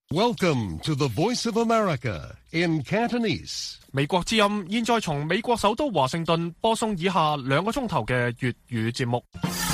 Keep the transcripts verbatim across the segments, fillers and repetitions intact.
Welcome to the Voice of America in Cantonese. 美國之音現在從美國首都華盛頓播送以下兩個鐘頭嘅粵語節目。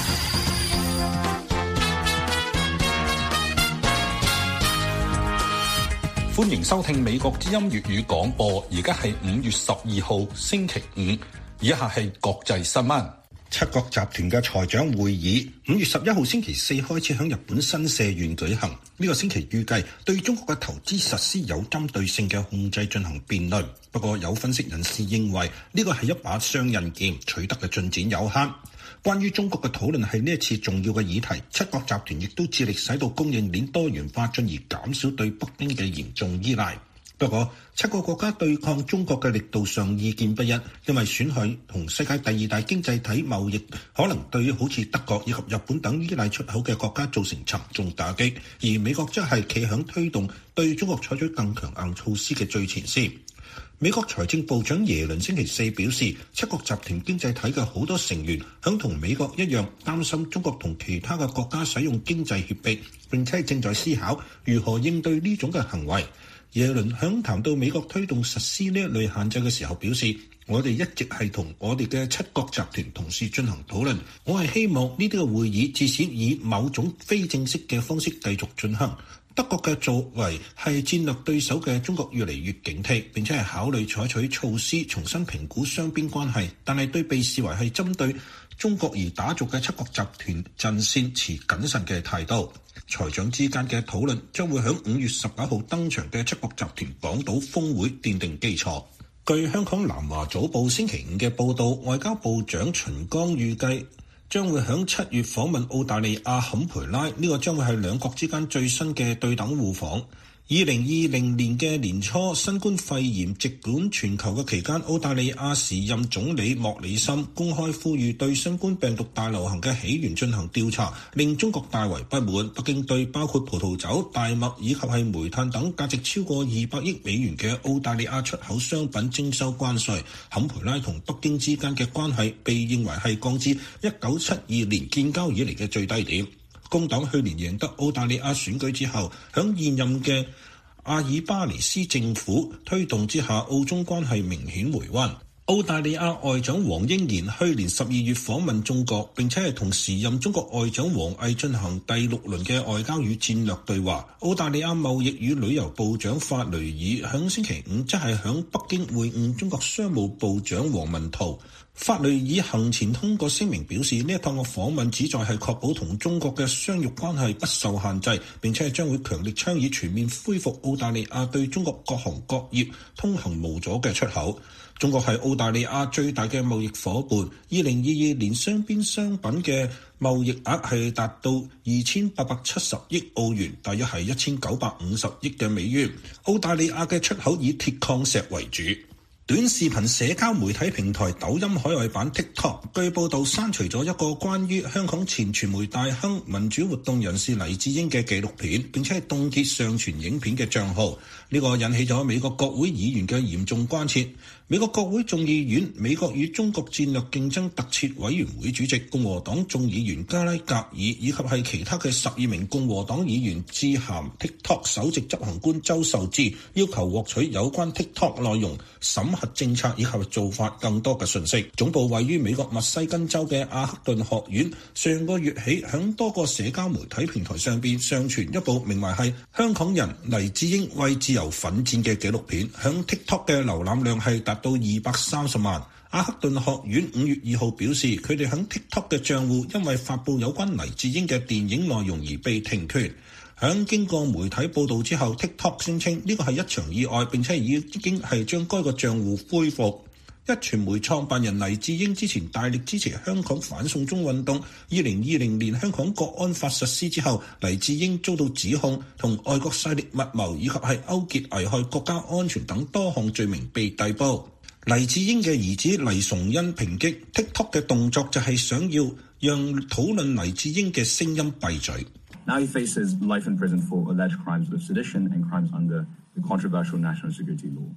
歡迎收聽美國之音粵語廣播，而家係五月十二號星期五，以下係國際新聞。 七國集團嘅財長會議五月十一號星期四開始喺日本新社縣舉行。呢個星期預計對中國嘅投資實施有針對性嘅控制進行辯論。不過有分析人士認為呢個係一把雙刃劍，取得嘅進展有限。關於中國嘅討論係呢一次重要嘅議題，七國集團亦都致力使到供應鏈多元化，進而減少對北京嘅嚴重依賴。不過七個國家對抗中國嘅力度上意見不一，因為損害同世界第二大經濟體貿易可能對好似德國以及日本等依賴出口嘅國家造成沉重打擊，而美國則係企響推動對中國採取更強硬措施嘅最前線。美國財政部長耶倫星期四表示，七國集團經濟體嘅好多成員響同美國一樣擔心中國同其他嘅國家使用經濟脅迫，並且正在思考如何應對呢種嘅行為。耶倫響談到美國推動實施呢一類限制嘅時候表示，我哋一直係同我哋嘅七國集團同事進行討論，我係希望呢啲嘅會議至少以某種非正式嘅方式繼續進行。德國嘅作為係戰略對手嘅中國越嚟越警惕，並且係考慮採取措施重新評估雙邊關係，但係對被視為係針對中國而打造嘅七國集團陣線持謹慎嘅態度。財長之間嘅討論將會喺五月十九號登場嘅七國集團廣島峰會奠定基礎。據香港南華早報星期五嘅報導，外交部長秦剛預計將會喺七月訪問澳大利亞坎培拉，呢個將會係兩國之間最新嘅對等互訪。二零二零年嘅年初，新冠肺炎席捲全球嘅期間，澳大利亞時任總理莫里森公開呼籲對新冠病毒大流行嘅起源進行調查，令中國大為不滿。北京對包括葡萄酒、大麥以及係煤炭等價值超過二百億美元嘅澳大利亞出口商品徵收關稅。坎培拉同北京之間嘅關係被認為係降至一九七二年建交以嚟嘅最低點。工黨去年贏得澳大利亞選舉之後，響現任嘅阿爾巴尼斯政府推動之下，澳中關係明顯回溫。澳大利亞外長黃英賢去年十二月訪問中國，並且係同時任中國外長王毅進行第六輪嘅外交與戰略對話。澳大利亞貿易與旅遊部長法雷爾響星期五即係響北京會晤中國商務部長王文濤。法雷爾行前通過聲明表示，呢一趟嘅訪問旨在係確保同中國嘅商業關係不受限制，並且係將會強力倡議全面恢復澳大利亞對中國各行各業通行無阻嘅出口。中國係澳大利亞最大嘅貿易夥伴，二零二二年雙邊商品嘅貿易額係達到二千八百七十億澳元，大約係一千九百五十億嘅美元。澳大利亞嘅出口以鐵礦石為主。短視頻社交媒體平台抖音海外版 TikTok 據報道刪除咗一個關於香港前傳媒大亨民主活動人士黎智英嘅紀錄片，並且係凍結上傳影片嘅賬號。呢個引起咗美國國會議員嘅嚴重關切。美國國會眾議院美國與中國戰略競爭特設委員會主席共和黨眾議員加拉格爾以及係其他嘅十二名共和黨議員致函 TikTok 首席執行官周受資，要求獲取有關 TikTok 內容審核政策以及做法更多嘅信息。總部位於美國密西根州嘅阿克頓學院上個月起響多個社交媒體平台上邊上傳一部名為係香港人黎智英為自由奮戰嘅紀錄片，響 TikTok 嘅瀏覽量係達到二百三十萬。阿克頓學院五月二號表示，佢哋響 TikTok 嘅賬戶因為發佈有關黎智英嘅電影內容而被停權。響經過媒體報道之後， TikTok 聲稱呢個係一場意外，並且已經係將該個賬戶恢復。一傳媒創辦人黎智英之前大力支持香港反送中運動，二零二零年香港國安法實施之後，黎智英遭到指控同外國勢力密謀以及係勾結危害國家安全等多項罪名被逮捕。黎智英嘅兒子黎崇恩抨擊 TikTok 嘅動作就係想要讓討論黎智英嘅聲音閉嘴。 Now he faces life in prison for alleged crimes of sedition and crimes under the controversial national security law.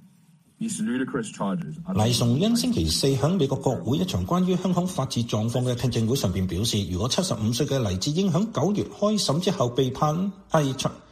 黎崇恩星期四喺美國國會一場關於香港法治狀況嘅聽證會上邊表示，如果七十五歲嘅黎智英喺九月開審之後被判係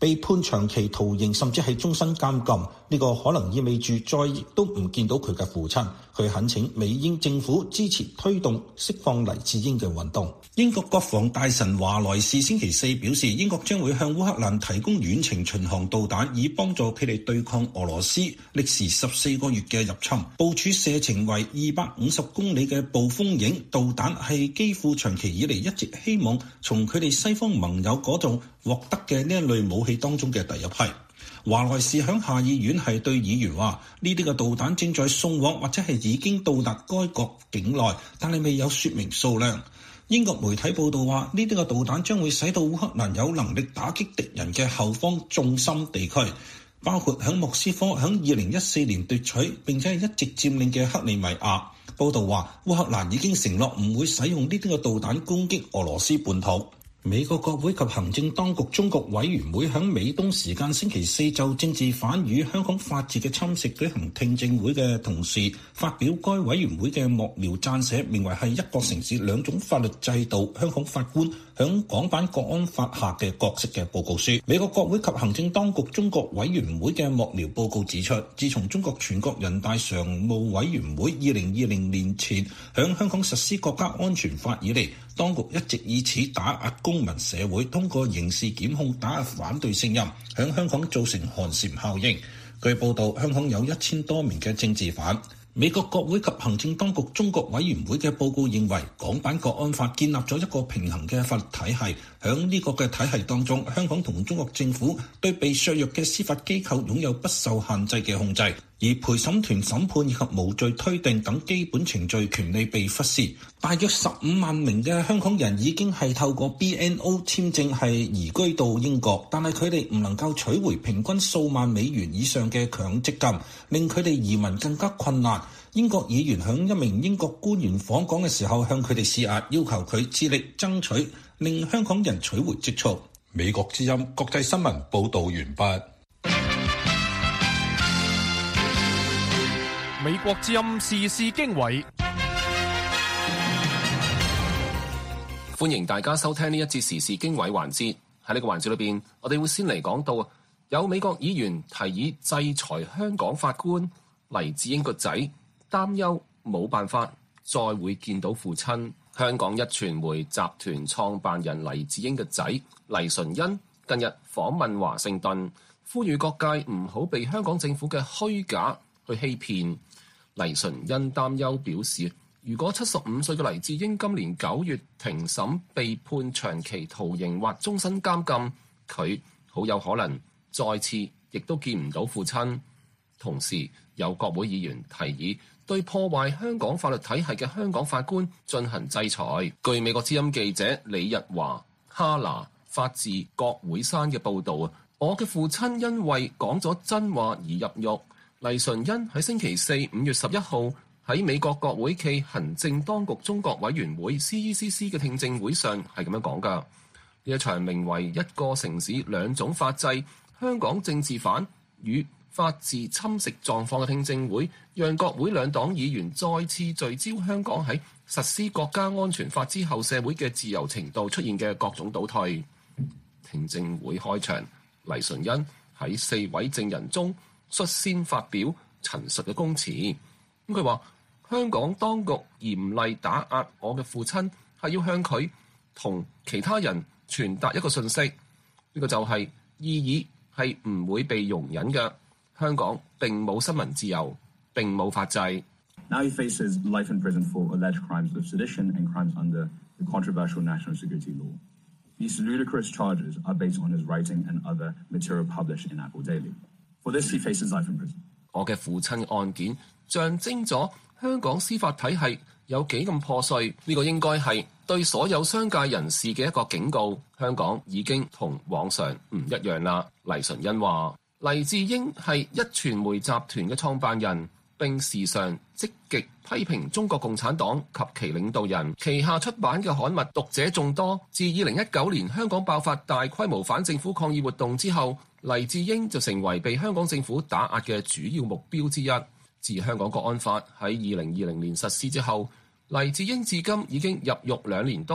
被判長期徒刑甚至係終身監禁。呢個可能意味住再亦都唔見到佢嘅父親。佢懇請美英政府支持推動釋放黎智英嘅運動。英國國防大臣華萊士星期四表示，英國將會向烏克蘭提供遠程巡航導彈，以幫助佢哋對抗俄羅斯歷時十四個月嘅入侵。部署射程為二百五十公里嘅暴風影導彈係基輔長期以嚟一直希望從佢哋西方盟友嗰度獲得嘅呢一類武器當中嘅第一批。華萊士響下議院係對議員話，呢啲嘅導彈正在送往或者係已經到達該國境內，但係未有說明數量。英國媒體報道話，呢啲嘅導彈將會使到烏克蘭有能力打擊敵人嘅後方重心地區，包括響莫斯科響二零一四年奪取並且係一直佔領嘅克里米亞。報道話，烏克蘭已經承諾唔會使用呢啲嘅導彈攻擊俄羅斯本土。美國國會及行政當局中國委員會喺美東時間星期四就政治犯與香港法治嘅侵蝕舉行聽證會嘅同時，發表該委員會嘅幕僚撰寫，名為係一個城市兩種法律制度香港法官響港版國安法下嘅角色嘅報告書。美國國會及行政當局中國委員會嘅幕僚報告指出，自從中國全國人大常務委員會二零二零年前響香港實施國家安全法以嚟，當局一直以此打壓公民社會，通過刑事檢控打壓反對聲音，響香港造成寒蟬效應。據報道，香港有一千多名嘅政治犯。美國國會及行政當局中國委員會嘅報告認為，港版國安法建立咗一個平衡嘅法律體系。響呢個嘅體系當中，香港同中國政府對被削弱嘅司法機構擁有不受限制嘅控制，而陪審團審判以及無罪推定等基本程序權利被忽視。大約十五萬名嘅香港人已經係透過 B N O 簽證係移居到英國，但係佢哋唔能夠取回平均數萬美元以上嘅強積金，令佢哋移民更加困難。英國議員響一名英國官員訪港嘅時候向佢哋施壓，要求佢致力爭取令香港人取回積蓄。 美國之音國際新聞報導完畢。 美國之音時事經緯， 歡迎大家收聽呢一節時事經緯環節。喺呢個環節裏邊，我哋會先嚟講到有美國議員提議制裁香港法官黎智英個仔，擔憂冇辦法再會見到父親。香港一傳媒集團創辦人黎智英嘅仔黎純恩近日訪問華盛頓，呼籲各界唔好被香港政府嘅虛假去欺騙。黎純恩擔憂表示，如果七十五歲嘅黎智英今年九月庭審被判長期徒刑或終身監禁，佢好有可能再次亦都見唔到父親。同時有國會議員提議對破壞香港法律體系嘅香港法官進行制裁。據美國之音記者李日華哈拿發自國會山嘅報導啊，我嘅父親因為講咗真話而入獄。黎純恩喺星期四五月十一號喺美國國會暨行政當局中國委員會 C E C C 嘅聽證會上係咁樣講㗎。呢一場名為一個城市兩種法制，香港政治犯與法治侵蝕狀況嘅聽證會，讓國會兩黨議員再次聚焦香港喺實施國家安全法之後社會嘅自由程度出現嘅各種倒退。聽證會開場，黎純恩喺四位證人中率先發表陳述嘅供詞。咁佢話：香港當局嚴厲打壓我嘅父親，係要向佢同其他人傳達一個訊息，呢、這個就係異議係唔會被容忍嘅。香港並冇新聞自由，並冇法制。 Now he faces life in prison for alleged crimes of sedition and crimes under the controversial national security law. These ludicrous charges are based on his writing and other material published in Apple Daily. For this, he faces life in prison. 我嘅父親案件象徵咗香港司法體系有幾咁破碎，呢個應該係對所有商界人士嘅一個警告。香港已經同往常唔一樣啦。黎純恩話：黎智英係一傳媒集團嘅創辦人，並時常積極批評中國共產黨及其領導人。旗下出版嘅刊物讀者眾多。自二零一九年香港爆發大規模反政府抗議活動之後，黎智英就成為被香港政府打壓嘅主要目標之一。自香港國安法喺二零二零年實施之後，黎智英至今已經入獄兩年多。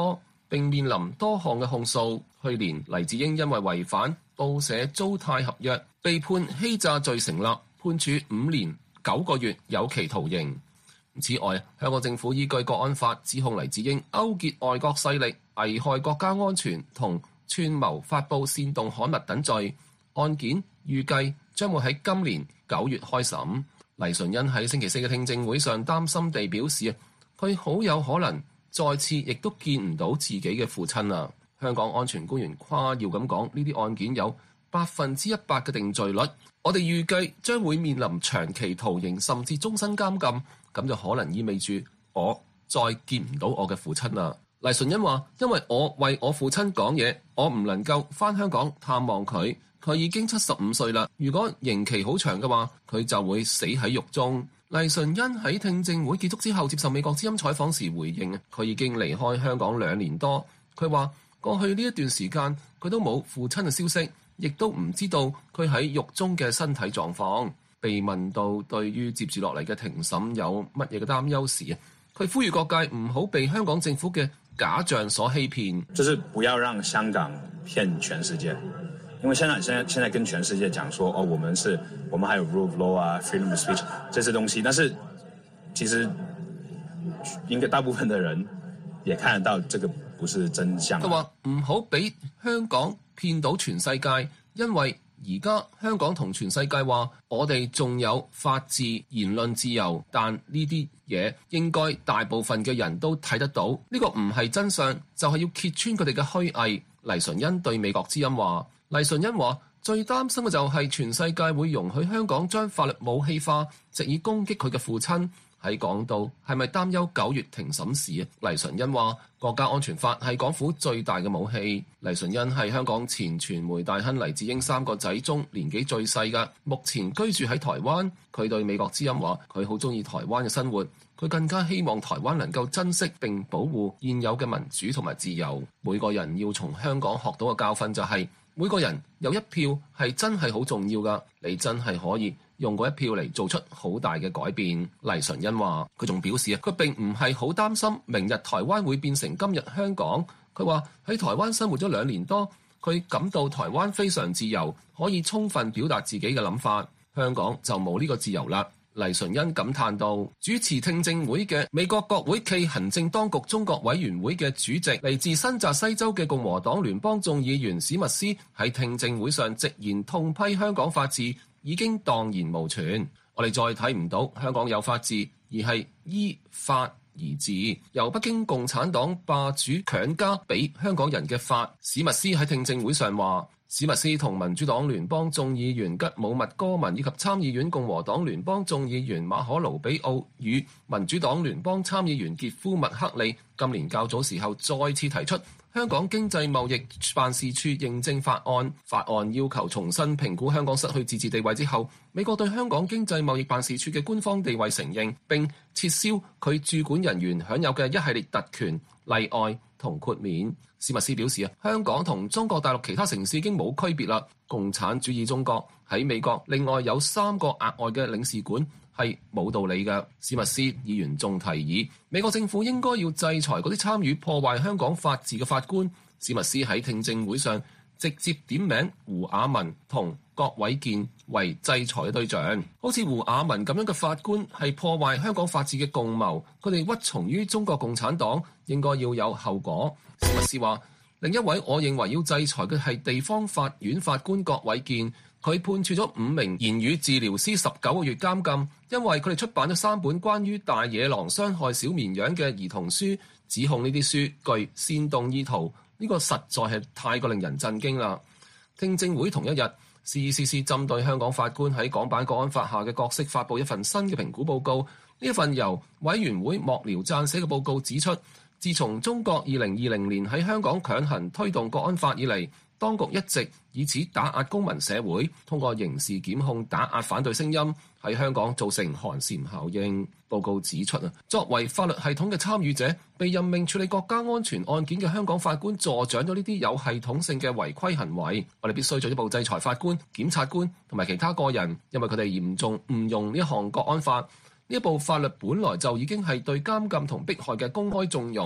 並面臨多項嘅控訴。去年黎智英因為違反報社租貸合約，被判欺詐罪成立，判處五年九個月有期徒刑。此外，香港政府依據國安法指控黎智英勾結外國勢力，危害國家安全同串謀發布煽動刊物等罪。案件預計將會喺今年九月開審。黎純恩喺星期四嘅聽證會上擔心地表示，佢好有可能再次亦都見唔到自己嘅父親啊！香港安全官員誇耀咁講，呢啲案件有百分之一百嘅定罪率，我哋預計將會面臨長期徒刑甚至終身監禁，咁就可能意味住我再見唔到我嘅父親啦。黎純恩話，因為我為我父親講嘢，我唔能夠返香港探望佢，佢已經七十五歲啦。如果刑期好長嘅話，佢就會死喺獄中。黎純恩喺聽證會結束之後接受美國之音採訪時回應，佢已經離開香港兩年多。佢話過去呢一段時間佢都冇父親嘅消息，亦都唔知道佢喺獄中嘅身體狀況。被問到對於接住落嚟嘅庭審有乜嘢嘅擔憂時，佢呼籲各界唔好被香港政府嘅假象所欺騙， 就是不要讓香港騙全世界，因為香港現在現在跟全世界講說，哦，我們是，我們還有 rule of law 啊 ，freedom of speech 這些東西，但是其實應該大部分的人也看得到，這個不是真相。 佢話唔好俾香港騙到全世界，因為而家香港同全世界話我哋仲有法治、言論自由，但呢啲嘢應該大部分嘅人都睇得到，呢個唔係真相，就係要揭穿佢哋嘅虛偽。黎純恩對美國之音話，黎純恩話最擔心嘅就係全世界會容許香港將法律武器化，藉以攻擊佢嘅父親。喺講到係咪擔憂九月庭審時，黎純恩話國家安全法係港府最大嘅武器。黎純恩係香港前傳媒大亨黎智英三個仔中年紀最細嘅，目前居住喺台灣。佢對美國之音話佢好中意台灣嘅生活，佢更加希望台灣能夠珍惜並保護現有嘅民主同埋自由。每個人要從香港學到嘅教訓就係、是、每個人有一票係真係好重要㗎，你真係可以用嗰一票嚟做出好大嘅改變。黎純恩話，佢仲表示啊，佢並唔係好擔心明日台灣會變成今日香港。佢話喺台灣生活咗兩年多，佢感到台灣非常自由，可以充分表達自己嘅諗法。香港就冇呢個自由啦。黎純恩感嘆道，主持聽證會嘅美國國會暨行政當局中國委員會嘅主席，嚟自新澤西州嘅共和黨聯邦眾議員史密斯喺聽證會上直言痛批香港法治已經蕩然無存。我哋再睇唔到香港有法治，而係依法而治，由北京共產黨霸主強加俾香港人嘅法。史密斯喺聽證會上話，史密斯同民主黨聯邦眾議員吉姆麥哥文以及參議院共和黨聯邦眾議員馬可盧比奧與民主黨聯邦參議員傑夫麥克利今年較早時候再次提出香港經濟貿易辦事處認證法案。法案要求重新評估香港失去自治地位之後，美國對香港經濟貿易辦事處嘅官方地位承認，並撤銷佢駐管人員享有嘅一系列特權、例外同豁免。史密斯表示啊，香港同中國大陸其他城市已經冇區別啦。共產主義中國喺美國另外有三個額外嘅領事館係冇道理嘅。史密斯議員仲提議美國政府應該要制裁嗰啲參與破壞香港法治嘅法官。史密斯喺聽證會上直接點名胡雅文同郭偉健為制裁嘅對象，好似胡雅文咁樣嘅法官係破壞香港法治嘅共謀，佢哋屈從於中國共產黨，應該要有後果。史密斯話，另一位我認為要制裁嘅係地方法院法官郭偉健，佢判處咗五名言語治療師十九個月監禁，因為佢哋出版咗三本關於大野狼傷害小綿羊嘅兒童書，指控呢啲書具煽動意圖，呢個實在係太過令人震驚啦。聽證會同一日，C C C 針對香港法官喺港版國安法下嘅角色發布一份新嘅評估報告。呢一份由委員會幕僚撰寫嘅報告指出，自從中國二零二零年喺香港強行推動國安法以嚟，當局一直以此打壓公民社會，通過刑事檢控打壓反對聲音，喺香港造成寒蟬效應。報告指出啊，作為法律系統嘅參與者，被任命處理國家安全案件嘅香港法官助長咗呢啲有系統性嘅違規行為。我哋必須進一步制裁法官、檢察官同埋其他個人，因為佢哋嚴重誤用呢一項國安法。呢一部法律本來就已經係對監禁同迫害嘅公開縱容，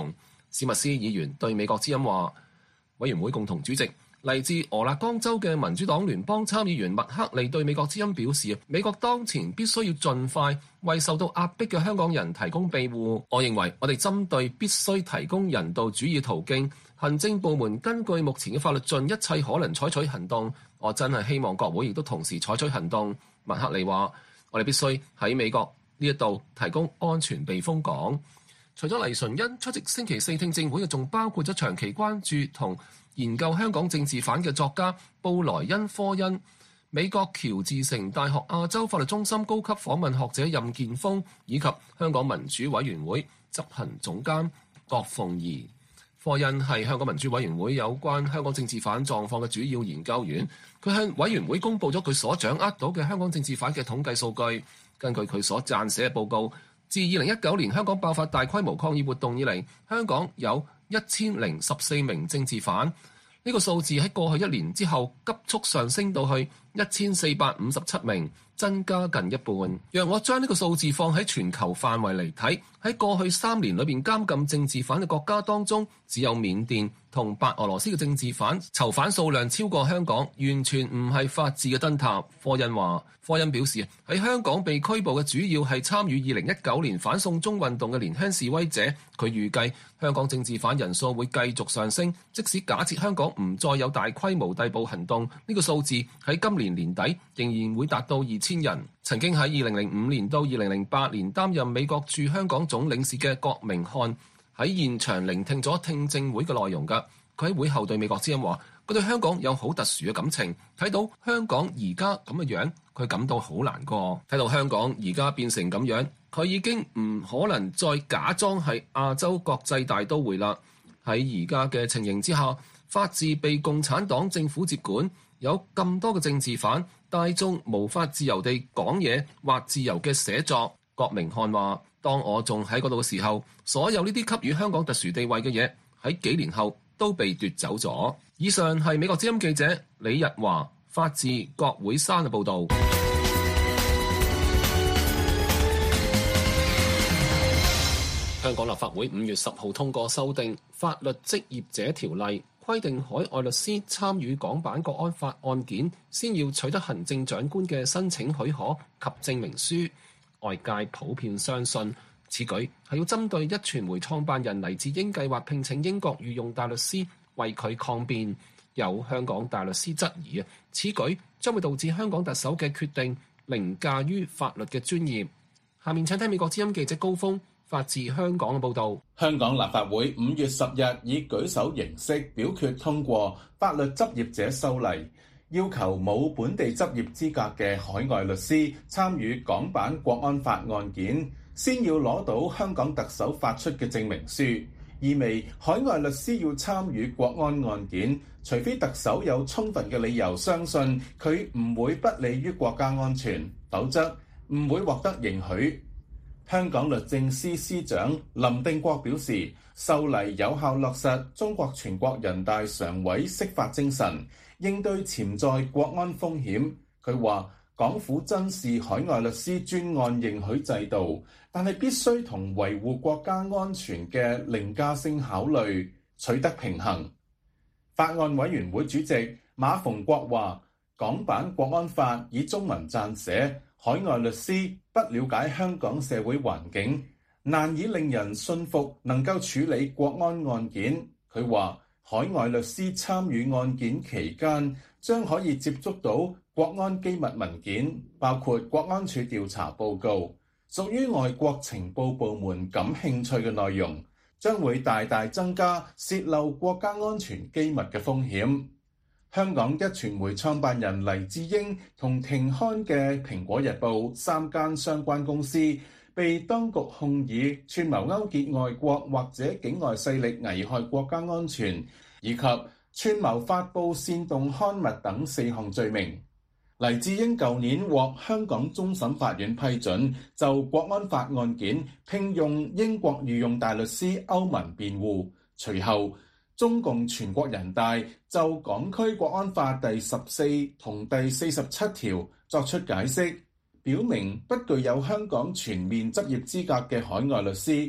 史密斯議員對美國之音話，委員會共同主席嚟自俄勒岡州嘅民主黨聯邦參議員麥克利對美國之音表示，美國當前必須要盡快為受到壓迫嘅香港人提供庇護。我認為我哋針對必須提供人道主義途徑，行政部門根據目前嘅法律盡一切可能採取行動。我真係希望國會亦都同時採取行動。麥克利話，我哋必須喺美國呢一度提供安全避風港。除咗黎純恩出席星期四聽證會嘅，仲包括咗長期關注同研究香港政治犯嘅作家布萊恩科恩、美國喬治城大學亞洲法律中心高級訪問學者任建峰，以及香港民主委員會執行總監郭鳳儀。科恩係香港民主委員會有關香港政治犯狀況嘅主要研究員，佢向委員會公佈咗佢所掌握到嘅香港政治犯嘅統計數據。根據佢所撰寫嘅報告，自二零一九年香港爆發大規模抗議活動以嚟，香港有一千零十四名政治犯，呢、這個數字喺過去一年之後急速上升到去一千四百五十七名，增加近一半。若我將呢個數字放喺全球範圍嚟睇，喺過去三年裏邊監禁政治犯嘅國家當中，只有緬甸同白俄羅斯嘅政治犯囚犯數量超過香港，完全唔係法治嘅燈塔。科恩話，科恩表示喺香港被拘捕嘅主要係參與二零一九年反送中運動嘅年輕示威者。佢預計香港政治犯人數會繼續上升，即使假設香港唔再有大規模逮捕行動，呢、這個數字喺今年年底仍然會達到二千人。曾經喺二零零五年到二零零八年擔任美國駐香港總領事嘅郭明漢喺現場聆聽咗聽證會嘅內容㗎。佢喺會後對美國之音話，佢對香港有好特殊嘅感情，睇到香港而家咁嘅樣，佢感到好難過。睇到香港而家變成咁樣，佢已經唔可能再假裝係亞洲國際大都會啦。喺而家嘅情形之下，法治被共產黨政府接管，有咁多嘅政治犯，大眾無法自由地講嘢或自由嘅寫作。郭明漢話，當我仲喺嗰度嘅時候，所有呢啲給予香港特殊地位嘅嘢，喺幾年後都被奪走咗。以上係美國之音記者李日華發自國會山嘅報導。香港立法會五月十號通過修訂法律職業者條例，規定海外律師參與港版國安法案件，先要取得行政長官嘅申請許可及證明書。外界普遍相信此舉係要針對壹傳媒創辦人黎智英計劃聘請英國御用大律師為佢抗辯。有香港大律師質疑啊，此舉將會導致香港特首嘅決定凌駕於法律嘅專業。下面請聽美國之音記者高峰發自香港嘅報導。 香港立法會五月十日以舉手形式表決通過法律執業者修例，要求冇本地執業資格嘅海外律師參與港版國安法案件，先要攞到香港特首發出嘅證明書，意味海外律師要參與國安案件，除非特首有充分嘅理由相信佢唔會不利於國家安全，否則唔會獲得認許。香港律政司司長林定國表示，修例有效落實中國全國人大常委釋法精神，應對潛在國安風險。佢話港府珍視海外律師專案認許制度，但係必須同維護國家安全嘅凌駕性考慮取得平衡。法案委員會主席馬逢國話，港版國安法以中文撰寫，海外律師不了解香港社會環境，難以令人信服能夠處理國安案件。佢話海外律師參與案件期間，將可以接觸到國安機密文件，包括國安處調查報告，屬於外國情報部門感興趣嘅內容，將會大大增加洩漏國家安全機密嘅風險。香港壹傳媒創辦人黎智英同停刊嘅《蘋果日報》三間相關公司，被當局控以串謀勾結外國或者境外勢力危害國家安全，以及串謀發布煽動刊物等四項罪名。黎智英舊年獲香港終審法院批准，就國安法案件聘用英國御用大律師歐文辯護。隨後中共全國人大就港區國安法第十四同第四十七條作出解釋，表明不具有香港全面執業資格嘅海外律師，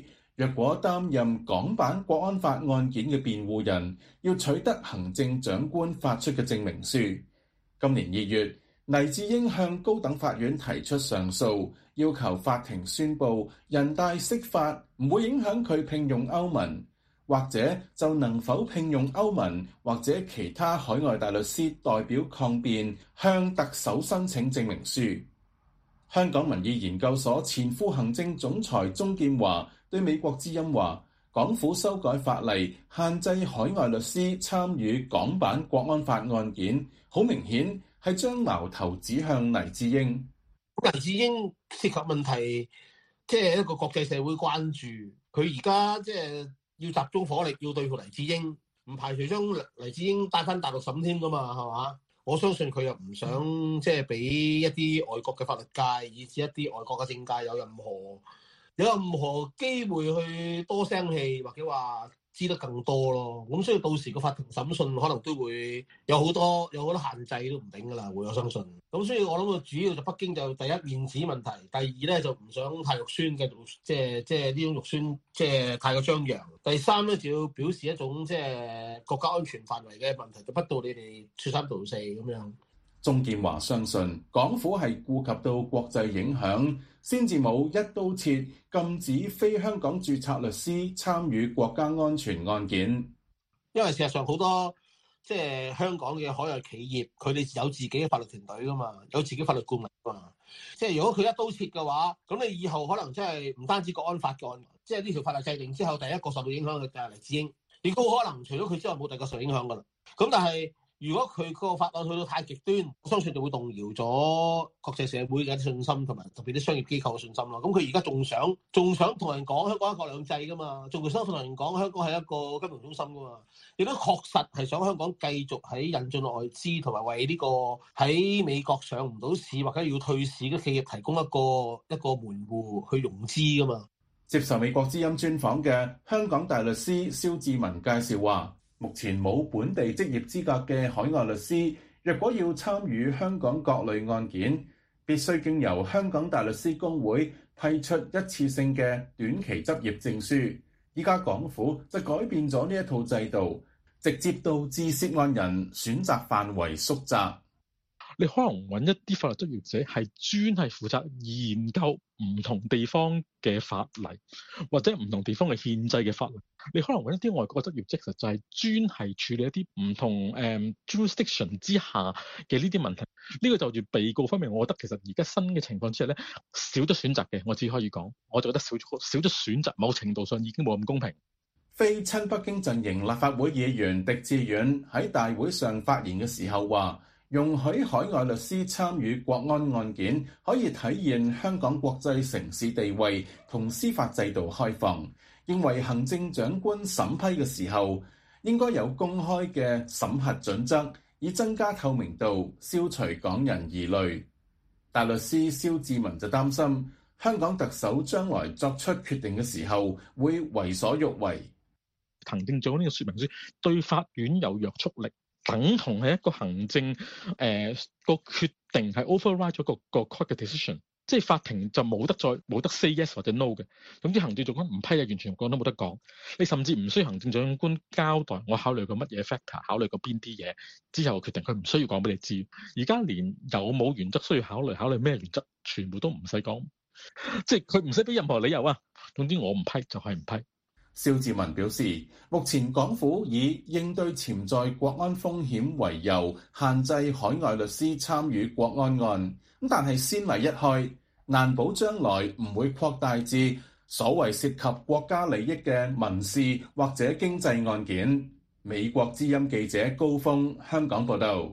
若果擔任港版國安法案件嘅辯護人，要取得行政長官發出嘅證明書。今年二月，黎智英向高等法院提出上訴，要求法庭宣布人大釋法唔會影響佢聘用歐盟，或者就能否聘用歐盟或者其他海外大律師代表抗辯，向特首申請證明書。香港民意研究所前副行政總裁鍾建華對美國之音話，港府修改法例限制海外律師參與港版國安法案件，好明顯係將矛頭指向黎智英。 黎智英涉及問題，即係一個國際社會關注，佢而家即係要集中火力要對付黎智英，唔排除將黎智英帶翻大陸審添噶嘛，係嘛？我相信佢又唔想即係俾一啲外國嘅法律界，以至一啲外國嘅政界有任何有任何機會去多聲氣，或者話知得更多咯。咁所以到時個法庭審訊可能都會有好多有好多限制都唔定噶啦，會我相信。咁所以我諗個主要就北京就第一面子問題，第二咧就唔想太肉酸繼續即係即係呢種肉酸即係太過張揚。第三咧就要表示一種即係國家安全範圍嘅問題，就不到你哋説三道四咁樣。 鍾建華相信港府係顧及到國際影響，先至冇一刀切禁止非香港註冊律師參與國家安全案件。 因為事實上好多即係香港嘅海外企業，佢哋有自己嘅法律團隊噶嘛，有自己法律顧問噶嘛。即係如果佢一刀切嘅話，咁你以後可能真係唔單止國安法嘅案，即係呢條法律制定之後，第一個受到影響嘅就係黎智英，亦都可能除咗佢之外冇第二個受影響噶啦。咁但係如果佢個法案去到太極端，我相信就會動搖咗國際社會嘅信心，同埋特別啲商業機構嘅信心咯。咁佢而家仲想仲想同人講香港一國兩制噶嘛，仲想同人講香港係一個金融中心噶嘛，亦都確實係想香港繼續喺引進外資同埋為呢個喺美國上唔到市或者要退市嘅企業提供一個一個門戶去融資噶嘛。 接受美國之音專訪嘅香港大律師蕭志文介紹話，目前冇本地職業資格嘅海外律師，若果要參與香港各類案件，必須經由香港大律師公會批出一次性嘅短期執業證書。依家港府就改變咗呢一套制度，直接導致涉案人選擇範圍縮窄。 你可能揾一啲法律執業者係專係負責研究唔同地方嘅法例，或者唔同地方嘅憲制嘅法例。你可能揾一啲外國嘅執業者，其實就係專係處理一啲唔同誒、um, jurisdiction 之下嘅呢啲問題。呢、這個就住被告方面，我覺得其實而家新嘅情況之下咧，少咗選擇嘅，我只可以講，我就覺得少咗少咗選擇，某程度上已經冇咁公平。 非親北京陣營立法會議員狄志遠喺大會上發言嘅時候話，容許海外律師參與國安案件，可以體現香港國際城市地位同司法制度開放。認為行政長官審批嘅時候，應該有公開嘅審核準則，以增加透明度，消除港人疑慮。大律師蕭志文就擔心，香港特首將來作出決定嘅時候，會為所欲為。 行政長官呢個說明書對法院有約束力，等同係一個行政誒、呃、個決定係 override 咗個個 court 嘅 decision， 即係法庭就冇得再冇得 say yes 或者 no 嘅。總之行政長官唔批啊，完全講都冇得講。你甚至唔需要行政長官交代我考慮過乜嘢 factor， 考慮過邊啲嘢之後決定，佢唔需要講俾你知。而家連有冇原則需要考慮，考慮咩原則，全部都唔使講，即係佢唔使俾任何理由啊。總之我唔批就係唔批。 蕭志文表示，目前港府以應對潛在國安風險為由，限制海外律師參與國安案。咁但係先例一開，難保將來唔會擴大至所謂涉及國家利益嘅民事或者經濟案件。美國之音記者高峰香港報道。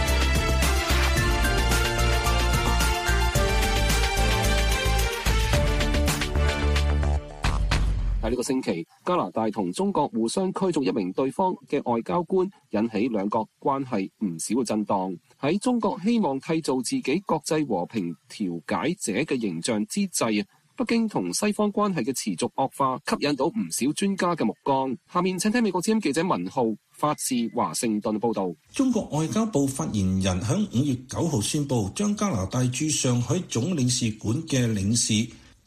喺呢個星期，加拿大同中國互相驅逐一名對方嘅外交官，引起兩國關係唔少嘅震盪。喺中國希望締造自己國際和平調解者嘅形象之際，北京同西方關係嘅持續惡化，吸引到唔少專家嘅目光。下面請聽美國之音記者文浩發自華盛頓報道。 中國外交部發言人響五月九號宣布，將加拿大駐上海總領事館嘅領事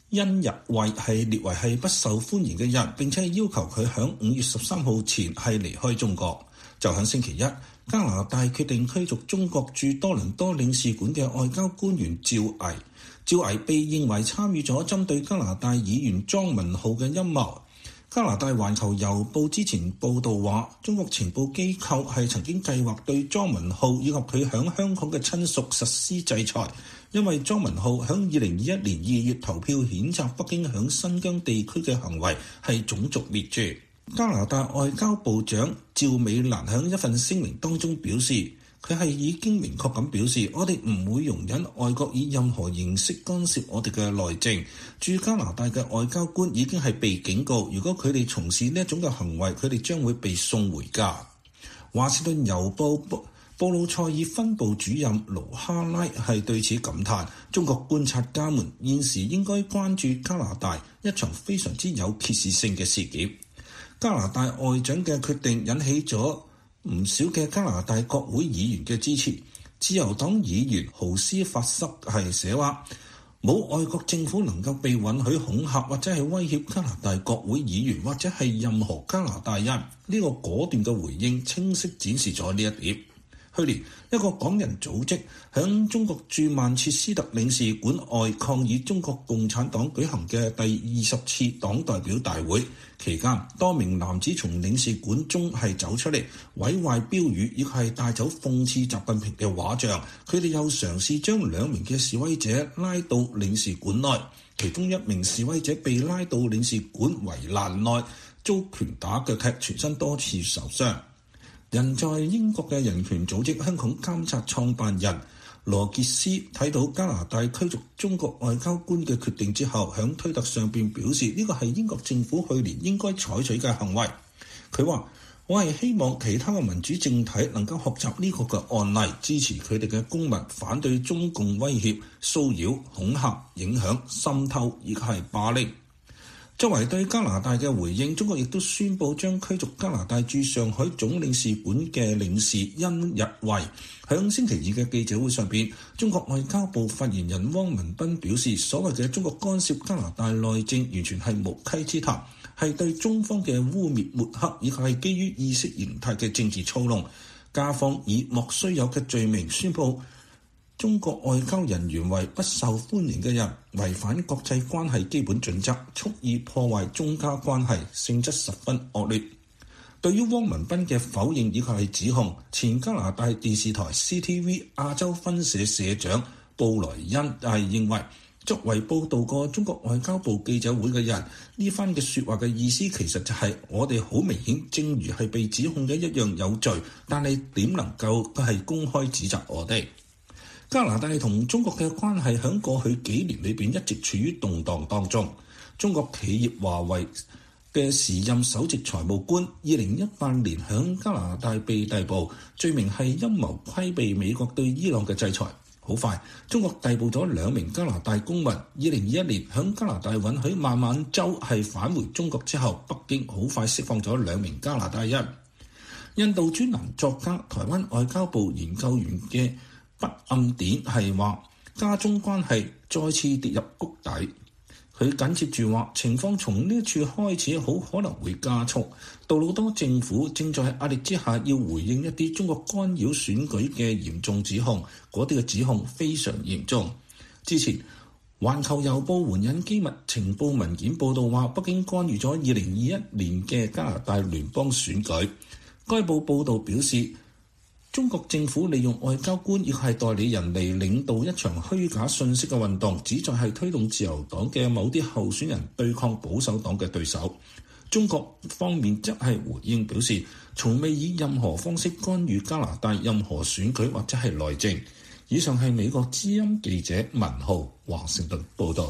因日惠係列為係不受歡迎嘅人，並且係要求佢喺五月十三號前係離開中國。就喺星期一，加拿大決定驅逐中國駐多倫多領事館嘅外交官員趙毅。趙毅被認為參與咗針對加拿大議員莊文浩嘅陰謀。加拿大環球郵報之前報導話，中國情報機構係曾經計劃對莊文浩以及佢喺香港嘅親屬實施制裁，因為莊文浩喺二零二一年二月投票譴責北京喺新疆地區嘅行為係種族滅絕。加拿大外交部長趙美蘭喺一份聲明當中表示，佢係已經明確咁表示，我哋唔會容忍外國以任何形式干涉我哋嘅內政。駐加拿大嘅外交官已經係被警告，如果佢哋從事呢一種嘅行為，佢哋將會被送回家。華盛頓郵報布魯塞爾分部主任盧哈拉係對此感嘆，中國觀察家們現時應該關注加拿大一場非常之有揭示性嘅事件。加拿大外長嘅決定引起咗唔少嘅加拿大國會議員嘅支持。自由黨議員豪斯法塞係寫話，冇外國政府能夠被允許恐嚇或者係威脅加拿大國會議員或者係任何加拿大人。呢個果斷嘅回應清晰展示咗呢一點。去年一個港人組織響中國駐曼徹斯特領事館外抗議中國共產黨舉行嘅第二十次黨代表大會期間，多名男子從領事館中係走出嚟，毀壞標語，亦係帶走諷刺習近平嘅畫像。佢哋又嘗試將兩名嘅示威者拉到領事館內，其中一名示威者被拉到領事館圍欄內，遭拳打腳踢，全身多處受傷。人在英國嘅人權組織香港監察創辦人羅傑斯睇到加拿大驅逐中國外交官嘅決定之後，響推特上邊表示呢個係英國政府去年應該採取嘅行為。佢話：我係希望其他嘅民主政體能夠學習呢個嘅案例，支持佢哋嘅公民反對中共威脅、騷擾、恐嚇、影響、滲透以及係霸凌。作為對加拿大嘅回應，中國亦都宣布將驅逐加拿大駐上海總領事館嘅領事殷日惠。響星期二嘅記者會上邊，中國外交部發言人汪文斌表示，所謂嘅中國干涉加拿大內政完全係無稽之談，係對中方嘅污衊抹黑，以及係基於意識形態嘅政治操弄。加方以莫須有嘅罪名宣布中國外交人員為不受歡迎嘅人，違反國際關係基本準則，蓄意破壞中加關係，性質十分惡劣。對於汪文斌嘅否認以及係指控，前加拿大電視台 C T V 亞洲分社社長布萊恩係認為，作為報導過中國外交部記者會嘅人，呢番嘅説話嘅意思其實就係我哋好明顯，正如係被指控嘅一樣有罪，但係點能夠係公開指責我哋？加拿大同中國嘅關係喺過去幾年裏邊一直處於動盪當中。中國企業華為嘅時任首席財務官，二零一八年喺加拿大被逮捕，罪名係陰謀規避美國對伊朗嘅制裁。好快，中國逮捕咗兩名加拿大公民。二零二一年喺加拿大允許孟晚舟係返回中國之後，北京好快釋放咗兩名加拿大人。印度專欄作家、台灣外交部研究員嘅不暗點係話，加中關係再次跌入谷底。佢緊接住話，情況從呢一處開始好可能會加速。杜魯多政府正在壓力之下要回應一啲中國干擾選舉嘅嚴重指控，嗰啲嘅指控非常嚴重。之前環球郵報援引機密情報文件報道話，北京干預咗二零二一年嘅加拿大聯邦選舉。該報報導表示，中國政府利用外交官亦係代理人嚟領導一場虛假信息嘅運動，旨在係推動自由黨嘅某啲候選人對抗保守黨嘅對手。中國方面則係回應表示，從未以任何方式干預加拿大任何選舉或者係內政。以上係美國之音記者文浩華盛頓報導。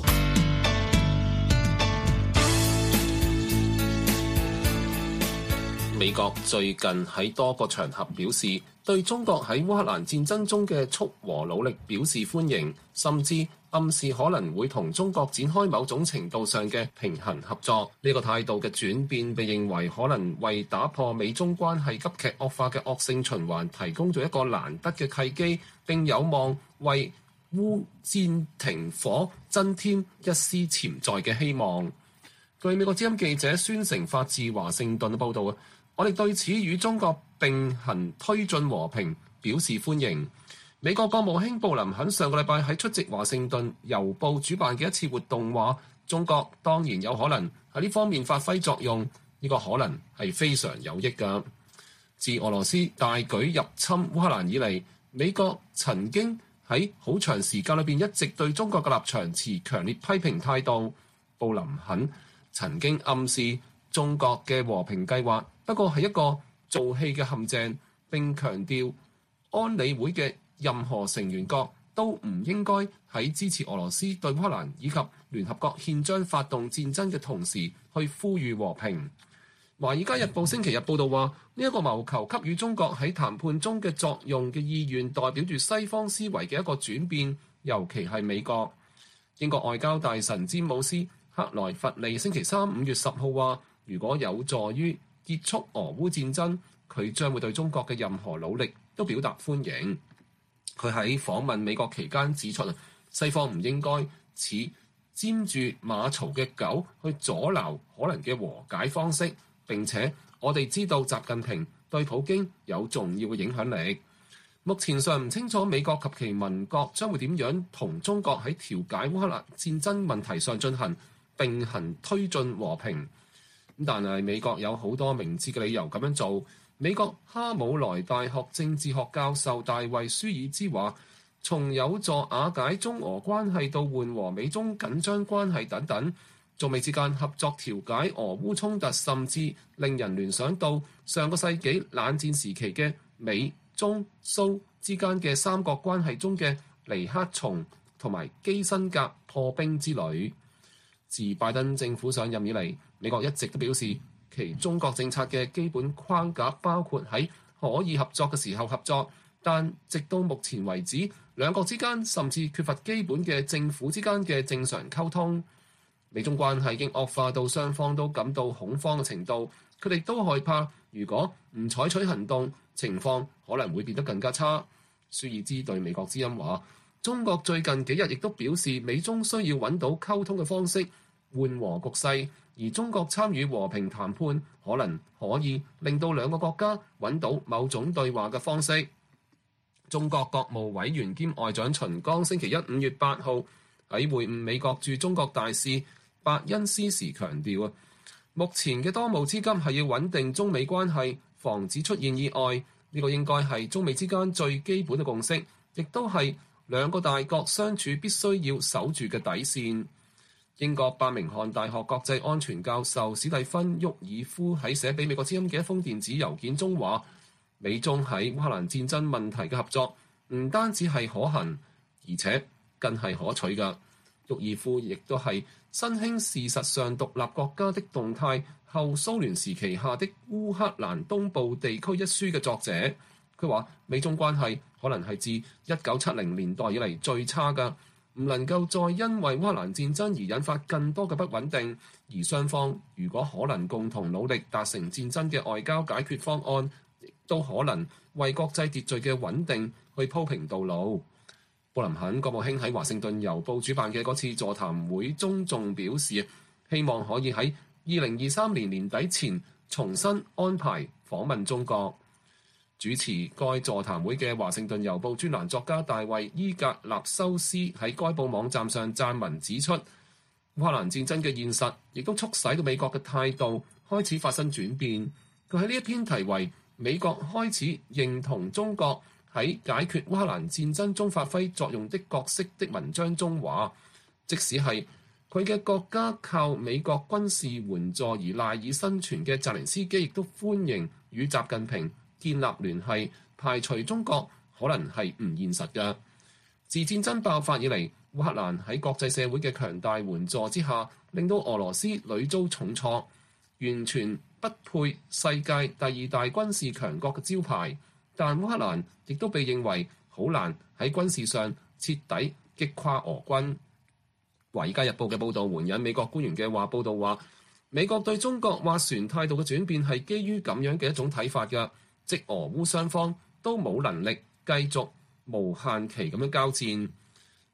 美國最近喺多個場合表示，對中國喺烏克蘭戰爭中嘅促和努力表示歡迎，甚至暗示可能會同中國展開某種程度上嘅平衡合作。呢個態度嘅轉變被認為可能為打破美中關係急劇惡化嘅惡性循環提供咗一個難得嘅契機，並有望為烏戰停火增添一絲潛在嘅希望。據美國之音記者孫成發自華盛頓嘅報導啊，我哋對此與中國並行推進和平表示歡迎。美國國務卿布林肯上個禮拜喺出席華盛頓郵報主辦嘅一次活動話，中國當然有可能喺呢方面發揮作用，呢、這個可能係非常有益㗎。自俄羅斯大舉入侵烏克蘭以嚟，美國曾經喺好長時間裏邊一直對中國嘅立場持強烈批評態度。布林肯曾經暗示中國嘅和平計劃不過係一個做戲嘅陷阱，並強調安理會嘅任何成員國都唔應該喺支持俄羅斯對烏克蘭以及聯合國憲章發動戰爭嘅同時去呼籲和平。華爾街日報星期日報道話，呢一個謀求給予中國喺談判中嘅作用嘅意願，代表住西方思維嘅一個轉變，尤其係美國。英國外交大臣詹姆斯克萊弗利星期三五月十號話，如果有助於結束俄烏戰爭，佢將會對中國嘅任何努力都表達歡迎。佢喺訪問美國期間指出，西方唔應該似沾住馬槽嘅狗去阻撓可能嘅和解方式。並且我哋知道習近平對普京有重要嘅影響力。目前尚唔清楚美國及其盟國將會點樣同中國喺調解烏克蘭戰爭問題上進行並行推進和平。但係美國有好多明智嘅理由咁樣做。美國哈姆萊大學政治學教授大衛舒爾茲話，從有助瓦解中俄關係到緩和美中緊張關係等等，中美之間合作調解俄烏衝突，甚至令人聯想到上個世紀冷戰時期嘅美中蘇之間嘅三角關係中嘅尼克松同埋基辛格破冰之旅。自拜登政府上任以嚟，美國一直都表示其中國政策嘅基本框架包括喺可以合作嘅時候合作，但直到目前為止，兩國之間甚至缺乏基本嘅政府之間嘅正常溝通。美中關係已經惡化到雙方都感到恐慌嘅程度，佢哋都害怕如果唔採取行動，情況可能會變得更加差。舒爾茲對美國之音話，中國最近幾日亦都表示美中需要揾到溝通嘅方式緩和局勢，而中國參與和平談判可能可以令到兩個國家揾到某種對話嘅方式。中國國務委員兼外長秦剛星期一五月八號喺會晤美國駐中國大使伯恩斯時強調啊，目前嘅當務之急係要穩定中美關係，防止出現意外。呢個應該係中美之間最基本嘅共識，亦都係兩個大國相處必須要守住嘅底線。英國伯明翰大學國際安全教授史蒂芬·沃爾夫喺寫俾美國之音嘅一封電子郵件中話，美中喺烏克蘭戰爭問題嘅合作唔單止係可行，而且更係可取㗎。沃爾夫亦都係新興事實上獨立國家的動態後蘇聯時期下的烏克蘭東部地區一書嘅作者。佢話美中關係可能係自一九七零年代以嚟最差㗎，唔能夠再因為烏克蘭戰爭而引發更多嘅不穩定。而雙方如果可能共同努力達成戰爭嘅外交解決方案，亦都可能為國際秩序嘅穩定去鋪平道路。布林肯國務卿喺華盛頓郵報主辦嘅嗰次座談會中仲表示，希望可以喺二零二三年年底前重新安排訪問中國。主持該座談會嘅華盛頓郵報專欄作家大衛伊格納修斯喺該報網站上撰文指出，烏克蘭戰爭嘅現實亦都促使到美國嘅態度開始發生轉變。佢喺呢一篇題為《美國開始認同中國喺解決烏克蘭戰爭中發揮作用的角色》的文章中話，即使係佢嘅國家靠美國軍事援助而賴以生存嘅澤連斯基，亦都歡迎與習近平建立聯繫，排除中國可能係唔現實嘅。自戰爭爆發以嚟，烏克蘭喺國際社會嘅強大援助之下，令到俄羅斯屢遭重挫，完全不配世界第二大軍事強國嘅招牌。但烏克蘭亦都被認為好難喺軍事上徹底擊垮俄軍。《華爾街日報》嘅報導援引美國官員嘅話，報導話美國對中國斡旋態度嘅轉變係基於咁樣嘅一種睇法嘅，即俄烏雙方都冇能力繼續無限期咁樣交戰。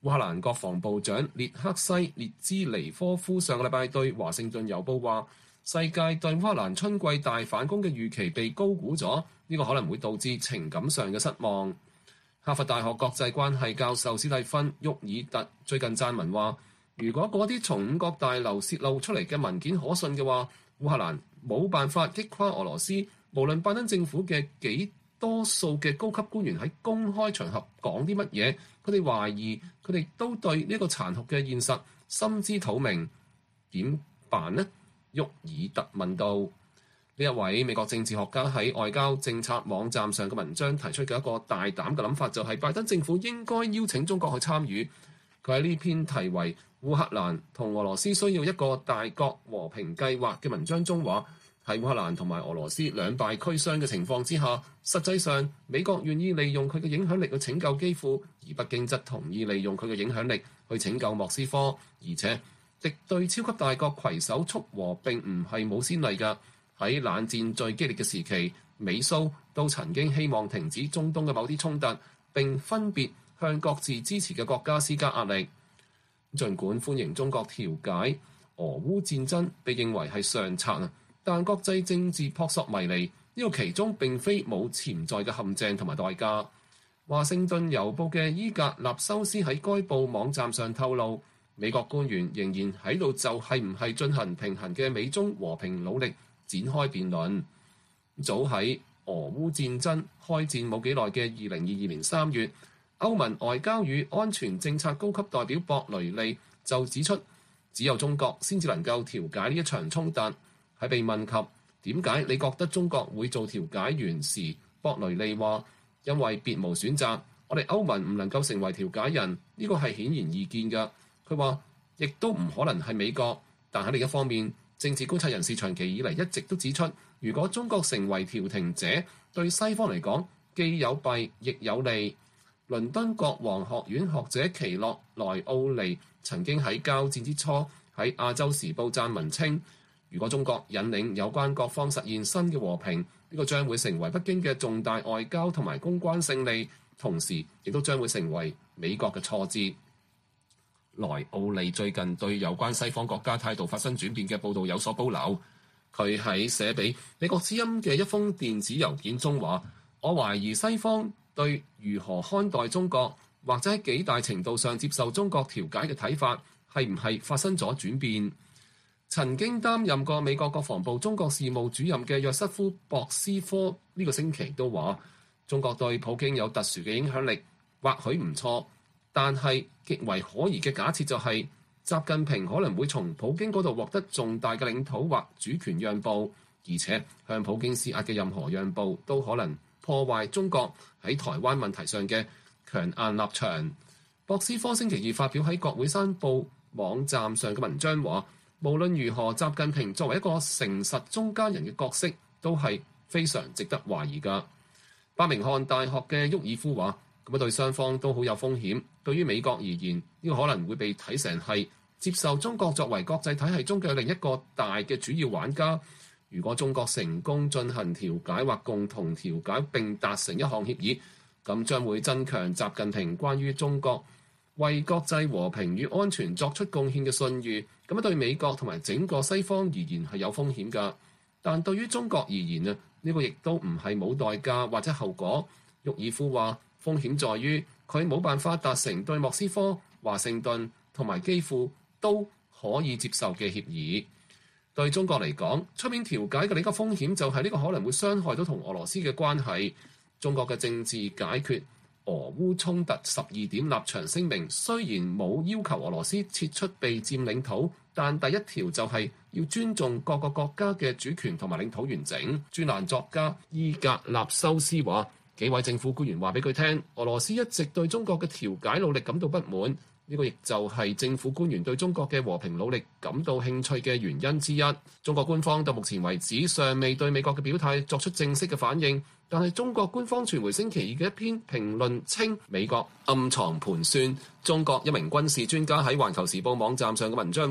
烏克蘭國防部長列克西列茲尼科夫上個禮拜對華盛頓郵報話，世界對烏克蘭春季大反攻嘅預期被高估咗，呢個可能會導致情感上嘅失望。哈佛大學國際關係教授史蒂芬·沃爾特最近撰文話，如果嗰啲從五角大樓泄露出嚟嘅文件可信嘅話，烏克蘭冇辦法擊垮俄羅斯。無論拜登政府嘅幾多數嘅高級官員喺公開場合講啲乜嘢，佢哋懷疑佢哋都對呢個殘酷嘅現實心知肚明。點辦呢？沃爾特問道。呢一位美國政治學家喺外交政策網站上嘅文章提出嘅一個大膽嘅諗法，就係拜登政府應該邀請中國去參與。佢喺呢篇題為《烏克蘭同俄羅斯需要一個大國和平計劃》嘅文章中話，喺烏克蘭同埋俄羅斯兩敗俱傷嘅情況之下，實際上美國願意利用佢嘅影響力去拯救基輔，而北京則同意利用佢嘅影響力去拯救莫斯科。而且敵對超級大國攜手促和並唔係冇先例㗎。喺冷戰最激烈嘅時期，美蘇都曾經希望停止中東嘅某啲衝突，並分別向各自支持嘅國家施加壓力。儘管歡迎中國調解俄烏戰爭被認為係上策啊，但國際政治撲朔迷離，呢個其中並非冇潛在嘅陷阱同埋代價。華盛頓郵報嘅伊格納修斯喺該報網站上透露，美國官員仍然喺度就係唔係進行平衡嘅美中和平努力展開辯論。早喺俄烏戰爭開戰冇幾耐嘅二零二二年三月，歐盟外交與安全政策高級代表博雷利就指出，只有中國先至能夠調解呢一場衝突。喺被問及點解你覺得中國會做調解員時，博雷利話：因為別無選擇，我哋歐盟唔能夠成為調解人，呢個係顯然易見嘅。佢話亦都唔可能係美國，但喺另一方面，政治觀察人士長期以嚟一直都指出，如果中國成為調停者，對西方嚟講既有弊亦有利。倫敦國王學院學者奇洛萊奧尼曾經喺交戰之初喺亞洲時報撰文稱，如果中國引領有關各方實現新嘅和平，呢個將會成為北京嘅重大外交同埋公關勝利，同時亦都將會成為美國嘅挫折。萊奧尼最近對有關西方國家態度發生轉變嘅報導有所保留。佢喺寫俾美國之音嘅一封電子郵件中話：我懷疑西方對如何看待中國，或者喺幾大程度上接受中國調解嘅睇法，係唔係發生咗轉變？曾經擔任過美國國防部中國事務主任嘅約瑟夫·博斯科呢個星期都話，中國對普京有特殊嘅影響力，或許唔錯。但係極為可疑嘅假設就係，習近平可能會從普京嗰度獲得重大嘅領土或主權讓步，而且向普京施壓嘅任何讓步都可能破壞中國喺台灣問題上嘅強硬立場。博斯科星期二發表喺國會山報網站上嘅文章話，無論如何，習近平作為一個誠實中間人嘅角色都係非常值得懷疑㗎。伯明翰大學嘅沃爾夫話，咁樣對雙方都好有風險。對於美國而言，呢個可能會被睇成係接受中國作為國際體系中嘅另一個大嘅主要玩家。如果中國成功進行調解或共同調解並達成一項協議，咁將會增強習近平關於中國為國際和平與安全作出貢獻嘅信譽。咁樣對美國同埋整個西方而言係有風險㗎。但對於中國而言啊，呢個亦都唔係冇代價或者後果。沃爾夫話，風險在於佢冇辦法達成對莫斯科、華盛頓同埋基輔都可以接受嘅協議。對中國嚟講，出面調解嘅另一個風險就係呢個可能會傷害到同俄羅斯嘅關係。中國嘅政治解決俄烏衝突十二點立場聲明雖然冇要求俄羅斯撤出被佔領土，但第一條就係要尊重各個國家嘅主權同埋領土完整。專欄作家伊格納修斯話，幾位政府官員話俾佢聽，俄羅斯一直對中國嘅調解努力感到不滿，呢個亦就係政府官員對中國嘅和平努力感到興趣嘅原因之一。中國官方到目前為止尚未對美國嘅表態作出正式嘅反應，但係中國官方傳媒星期二嘅一篇評論稱，美國暗藏盤算。中國一名軍事專家喺環球時報網站上嘅文章話，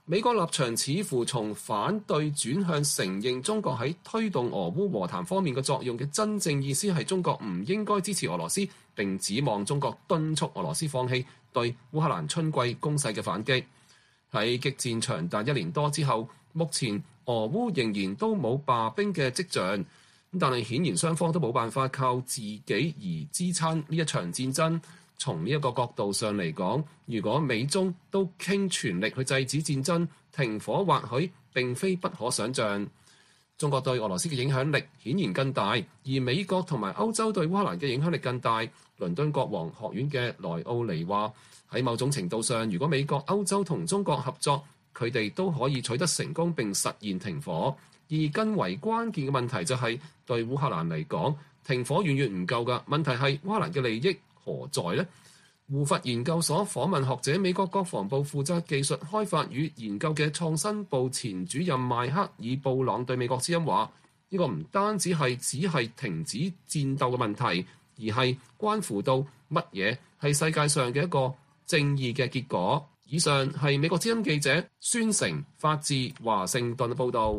美國立場似乎從反對轉向承認中國喺推動俄烏和談方面嘅作用嘅真正意思係中國唔應該支持俄羅斯，並指望中國敦促俄羅斯放棄對烏克蘭春季攻勢嘅反擊。喺激戰長達一年多之後，目前俄烏仍然都冇罷兵嘅跡象，但係顯然雙方都冇辦法靠自己而支撐呢一場戰爭。從呢一個角度上嚟講，如果美中都傾全力去制止戰爭，停火或許並非不可想像。中國對俄羅斯嘅影響力顯然更大，而美國同埋歐洲對烏克蘭嘅影響力更大。倫敦國王學院嘅萊奧尼話：喺某種程度上，如果美國、歐洲同中國合作，佢哋都可以取得成功並實現停火。而更為關鍵嘅問題就係、是、對烏克蘭嚟講，停火遠遠唔夠㗎。問題係烏克蘭嘅利益何在呢？胡佛研究所訪問學者、美國國防部負責技術開發與研究嘅創新部前主任邁克爾布朗對美國之音話：呢個唔單止係只係停止戰鬥嘅問題，而係關乎到乜嘢係世界上嘅一個正義嘅結果。以上係美國之音記者孫成發自華盛頓嘅報導。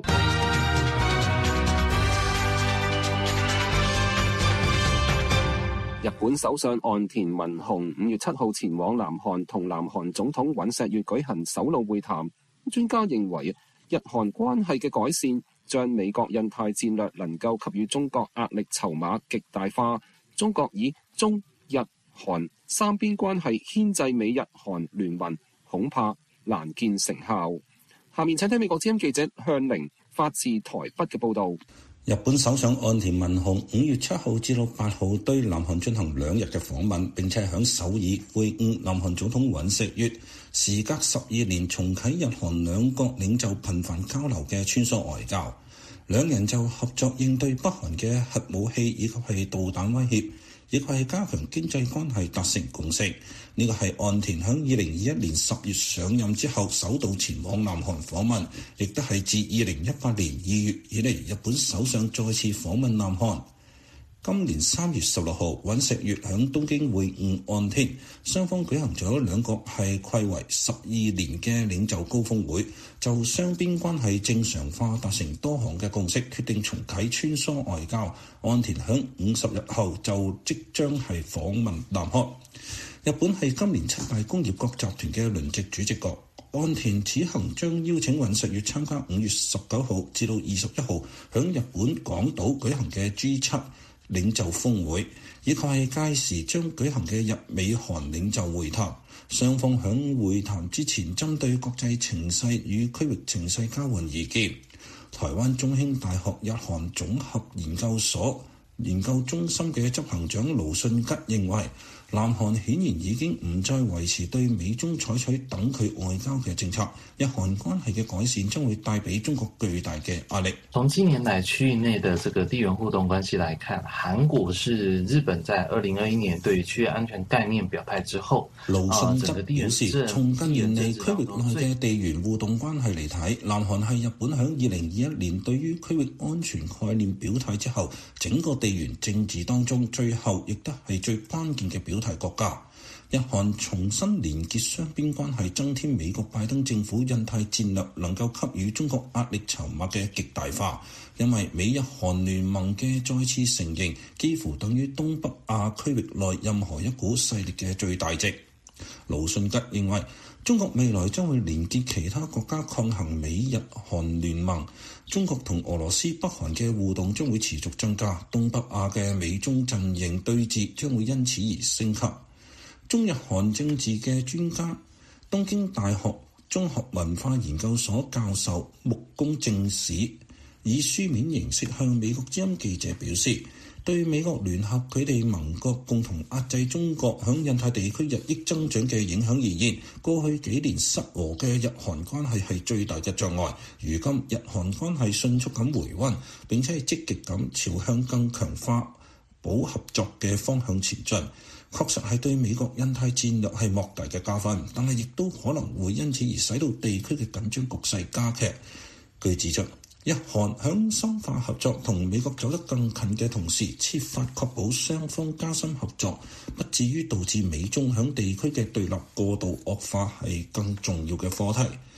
日本首相岸田文雄五月七號前往南韓同南韓總統尹錫悅舉行首腦會談。專家認為，日韓關係嘅改善將美國印太戰略能夠給予中國壓力籌碼極大化。中國以中日韓三邊關係牽制美日韓聯盟，恐怕難見成效。下面請聽美國之音記者向玲發自台北嘅報導。 日本首相岸田文雄五月七號至到八號對南韓進行兩日嘅訪問，並且喺首爾會晤南韓總統尹錫悅。時隔十二年重啟日韓兩國領袖頻繁交流嘅穿梭外交，兩人就合作應對北韓嘅核武器以及係導彈威脅，亦係加強經濟關係達成共識。呢個係岸田喺二零二一年十月上任之後首度前往南韓訪問，亦都係自二零一八年二月以嚟日本首相再次訪問南韓。今年三月十六號，尹錫悅喺東京會晤岸田，雙方舉行咗兩個係暌違十二年嘅領袖高峰會，就雙邊關係正常化達成多項嘅共識，決定重啟穿梭外交。岸田喺五十日後就即將係訪問南韓。日本係今年七大工業國集團嘅輪值主席國，岸田此行將邀請尹錫悅參加五月十九號至到二十一號響日本廣島舉行嘅 G 七領袖峰會，以及係屆時將舉行嘅日美韓領袖會談。雙方響會談之前針對國際情勢與區域情勢交換意見。台灣中興大學日韓總合研究所研究中心嘅執行長盧信吉認為，南韓顯然已經唔再維持對美中採取等距外交嘅政策，日韓關係嘅改善將會帶俾中國巨大嘅壓力。 從近年來區域內的這個地緣互動關係來看，韓國是日本在二零二一年對於區域安全概念表態之後， 盧信則表示，從近年嚟區域內嘅地緣互動關係嚟睇，南韓係日本響二零二一年對於區域安全概念表態之後，整個地緣政治當中最後亦都係最關鍵嘅表態國家。日韓重新連結雙邊關係，增添美國拜登政府印太戰略能夠給予中國壓力籌碼嘅極大化，因為美日韓聯盟嘅再次承認幾乎等於東北亞區域內任何一股勢力嘅最大值。盧信吉認為，中國未來將會連結其他國家抗衡美日韓聯盟，中國同俄羅斯、北韓嘅互動將會持續增加，東北亞嘅美中陣營對峙將會因此而升級。中日韓政治嘅專家、東京大學綜合文化研究所教授木宮正史以書面形式向美國之音記者表示，對美國聯合佢哋盟國共同壓制中國響印太地區日益增長嘅影響而言，過去幾年失和嘅日韓關係係最大嘅障礙。如今日韓關係迅速咁回溫，並且係積極咁朝向更強化保合作嘅方向前進，確實係對美國印太戰略係莫大嘅加分，但係亦都可能會因此而使到地區嘅緊張局勢加劇。據指出，日韓響深化合作同美國走得更近嘅同時，設法確保雙方加深合作，不至於導致美中響地區嘅對立過度惡化係更重要嘅課題。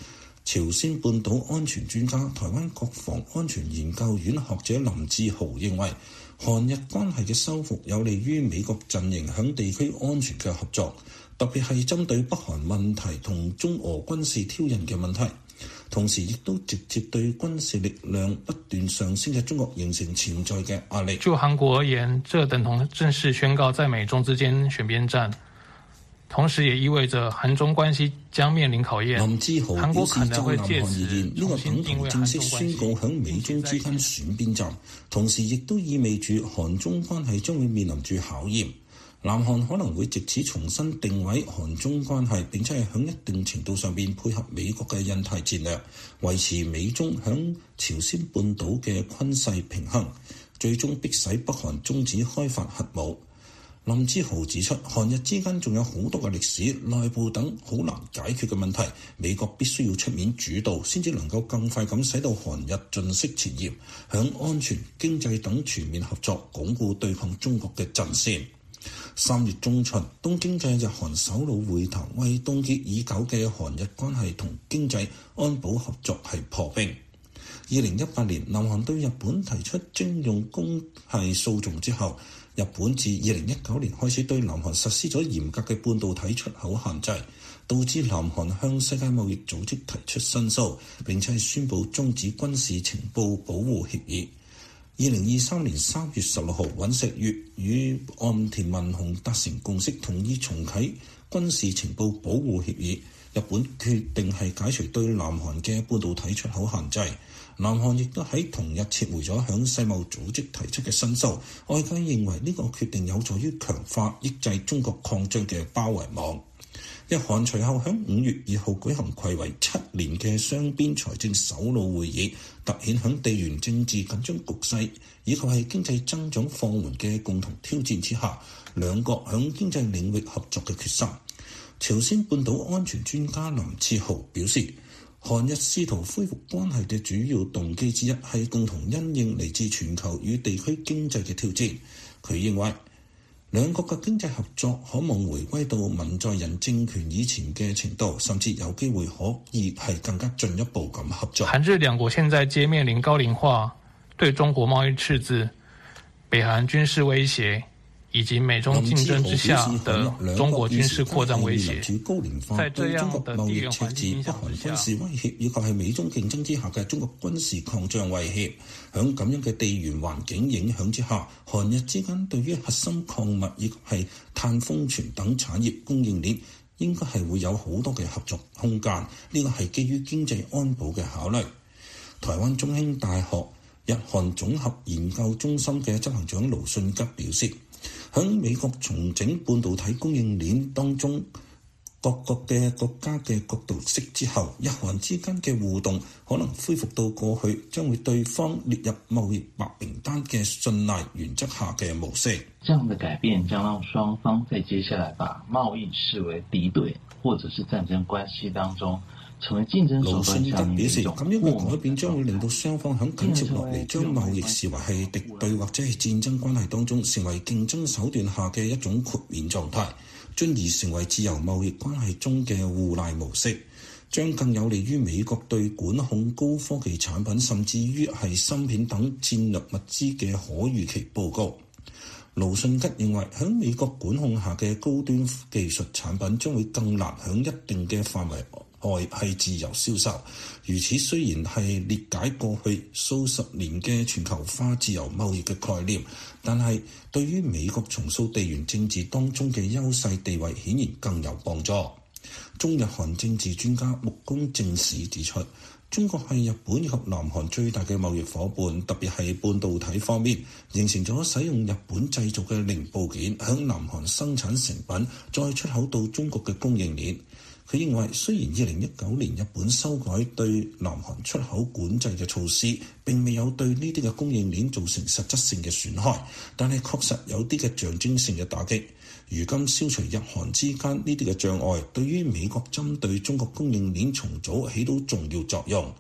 朝鮮半島安全專家、台灣國防安全研究院學者林志豪認為，韓日關係嘅修復有利於美國陣營響地區安全嘅合作，特別係針對北韓問題同中俄軍事挑釁嘅問題，同時亦都直接對軍事力量不斷上升嘅中國形成潛在嘅壓力。 就韓國而言，這等同正式宣告在美中之間選邊站。同時也意味着韓中關係將面臨考驗。 林志豪表示，就南韓而言，呢、這個等同正式宣告響美中之間選邊站，同時亦都意味住韓中關係將會面臨住考驗。南韓可能會藉此重新定位韓中關係，並且係響一定程度上邊配合美國嘅印太戰略，維持美中響朝鮮半島嘅軍勢平衡，最終迫使北韓終止開發核武。林志豪指出，韓日之間仲有好多嘅歷史、內部等好難解決嘅問題，美國必須要出面主導，先至能夠更快咁使到韓日盡釋前嫌，響安全、經濟等全面合作，鞏固對抗中國嘅陣線。三月中旬，東京嘅日韓首腦會談為凍結已久嘅韓日關係同經濟安保合作係破冰。二零一八年，南韓對日本提出徵用工係訴訟之後，日本自二零一九年開始對南韓實施咗嚴格嘅半導體出口限制，導致南韓向世界貿易組織提出申訴，並且宣布終止軍事情報保護協議。二零二三年三月十六號，尹錫悅與岸田文雄達成共識，同意重啟軍事情報保護協議。日本決定係解除對南韓嘅半導體出口限制。南韓亦都喺同日撤回咗向世貿組織提出嘅申訴。外界認為呢個決定有助於強化抑制中國擴張嘅包圍網。日韓隨後喺五月二號舉行睽違七年嘅雙邊財政首腦會議，凸顯喺地緣政治緊張局勢以及係經濟增長放緩嘅共同挑戰之下，兩國喺經濟領域合作嘅決心。朝鮮半島安全專家林志豪表示，韓日試圖恢復關係嘅主要動機之一係共同因應嚟自全球與地區經濟嘅挑戰。佢認為兩國嘅經濟合作可望回歸到文在寅政權以前嘅程度，甚至有機會可以係更加進一步咁合作。 韓日兩國現在皆面臨高齡化、對中國貿易赤字、北韓軍事威脅，以及美中競爭之下的中國軍事擴張威脅，在這樣的地緣環境影響之下，軍事威脅以及係美中競爭之下嘅中國軍事擴張威脅，響咁樣嘅地緣環境影響之下，韓日之間對於核心礦物以及係碳封存等產業供應鏈，應該係會有好多嘅合作空間。呢個係基於經濟安保嘅考慮。台灣中興大學日韓綜合研究中心嘅執行長盧信吉表示，喺美國重整半導體供應鏈當中，各國嘅國家嘅角度識之後，日韓之間嘅互動可能恢復到過去將會對方列入貿易白名單嘅信賴原則下嘅模式。 這樣的改變將讓雙方在接下來把貿易視為敵對或者是戰爭關係當中成為競爭手段下面的一種。 咁樣嘅改變將會令到雙方喺緊接落嚟將貿易視為係敵對或者係戰爭關係當中成為競爭手段下嘅一種豁免狀態，進而成為自由貿易關係中嘅互賴模式，將更有利於美國對管控高科技產品甚至於係芯片等戰略物資嘅可預期報告。盧信吉認為，喺美國管控下嘅高端技術產品將會更難喺一定嘅範圍外係自由銷售。如此雖然係裂解過去數十年嘅全球化自由貿易嘅概念，但係對於美國重塑地緣政治當中嘅優勢地位顯然更有幫助。中日韓政治專家木宮正史指出，中國係日本以及南韓最大嘅貿易夥伴，特別係半導體方面，形成咗使用日本製造嘅零部件向南韓生產成品，再出口到中國嘅供應鏈。佢認為，雖然二零一九年日本修改對南韓出口管制嘅措施並未有對呢啲嘅供應鏈造成實質性嘅損害，但係確實有啲嘅象徵性嘅打擊。如今消除日韓之間呢啲嘅障礙，對於美國針對中國供應鏈重組起到重要作用。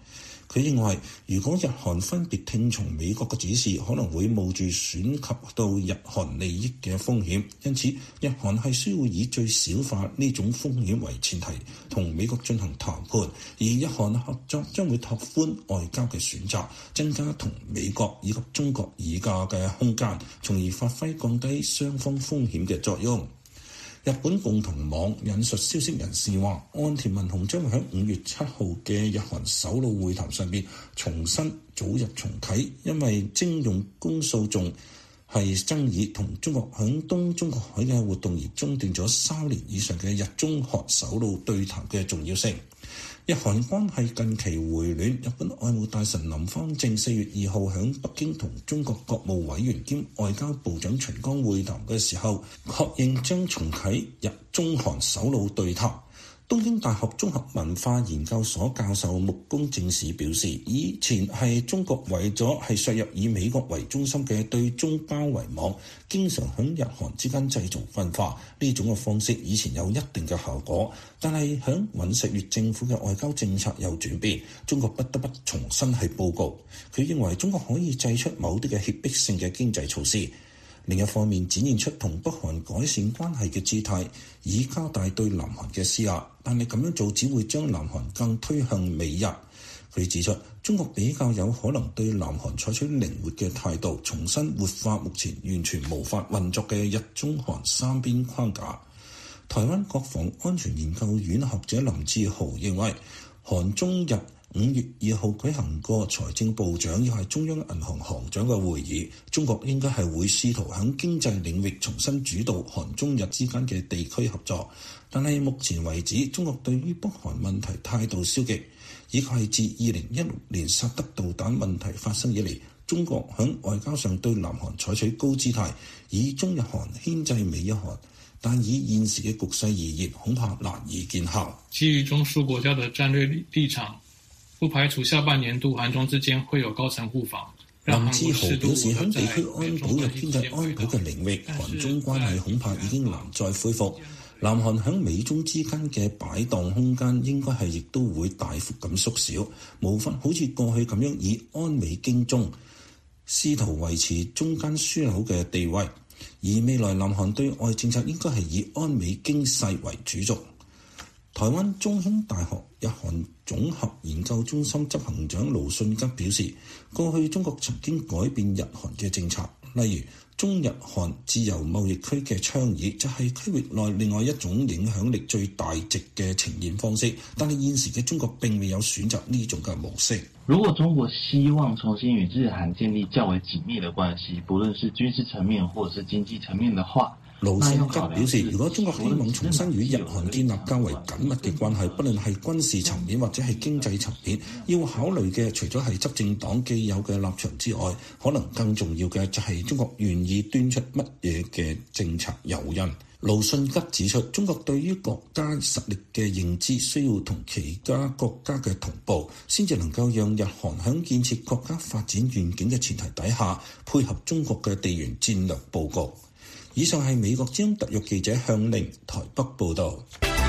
佢認為，如果日韓分別聽從美國嘅指示，可能會冒住損及到日韓利益嘅風險。因此，日韓係需要以最小化呢種風險為前提，同美國進行談判。而日韓合作將會拓寬外交嘅選擇，增加同美國以及中國議價嘅空間，從而發揮降低雙方風險嘅作用。日本共同網引述消息人士話，岸田文雄將會喺五月七號嘅日韓首腦會談上邊重新早日重啟，因為徵用工訴訟係爭議同中國響東中國海嘅活動而中斷咗三年以上嘅日中韓首腦對談嘅重要性。日韓關係近期回暖，日本外務大臣林芳正四月二號喺北京同中國國務委員兼外交部長秦剛會談嘅時候，確認將重啟日中韓首腦對談。東京大學綜合文化研究所教授木宮正史表示，以前係中國為咗係削弱以美國為中心嘅對中包圍網，經常喺日韓之間製造分化。呢種嘅方式以前有一定嘅效果，但係喺尹錫悅政府嘅外交政策有轉變，中國不得不重新係報告。佢認為中國可以祭出某啲嘅脅迫性嘅經濟措施。另一方面，展現出同北韓改善關係嘅姿態，以加大對南韓嘅施壓，但係咁樣做只會將南韓更推向美日。佢指出，中國比較有可能對南韓採取靈活嘅態度，重新活化目前完全無法運作嘅日中韓三邊框架。台灣國防安全研究院學者林志豪認為，韓中日五月二號舉行過財政部長亦係中央銀行行長嘅會議，中國應該係會試圖喺經濟領域重新主導韓中日之間嘅地區合作。但係目前為止，中國對於北韓問題態度消極，亦係自二零一六年薩德導彈問題發生以嚟，中國喺外交上對南韓採取高姿態，以中日韓牽制美日韓，但以現時嘅局勢而言，恐怕難以見效。 基於中蘇國家的戰略立場，不排除下半年度韓中之間會有高層互訪。 林志豪表示，喺地區安保嘅經濟安保嘅領域，韓中關係恐怕已經難再恢復。南韓喺美中之間嘅擺盪空間應該係亦都會大幅咁縮小，無法好似過去咁樣以安美經中，試圖維持中間樞紐嘅地位。而未來南韓對外政策應該係以安美經勢為主軸。台灣中興大學日韓總合研究中心執行長盧信吉表示，過去中國曾經改變日韓嘅政策，例如中日韓自由貿易區嘅倡議就係區域內另外一種影響力最大值嘅呈現方式，但係現時嘅中國並未有選擇呢種嘅模式。 如果中國希望重新與日韓建立較為緊密的關係，不論是軍事層面或者是經濟層面的話， 盧信吉表示，如果中國希望重新與日韓建立較為緊密嘅關係，不論係軍事層面或者係經濟層面，要考慮嘅除咗係執政黨既有嘅立場之外，可能更重要嘅就係中國願意端出乜嘢嘅政策誘因。盧信吉指出，中國對於國家實力嘅認知需要同其他國家嘅同步，先至能夠讓日韓喺建設國家發展願景嘅前提底下，配合中國嘅地緣戰略佈局。以上係美國之音特約記者向令台北報導。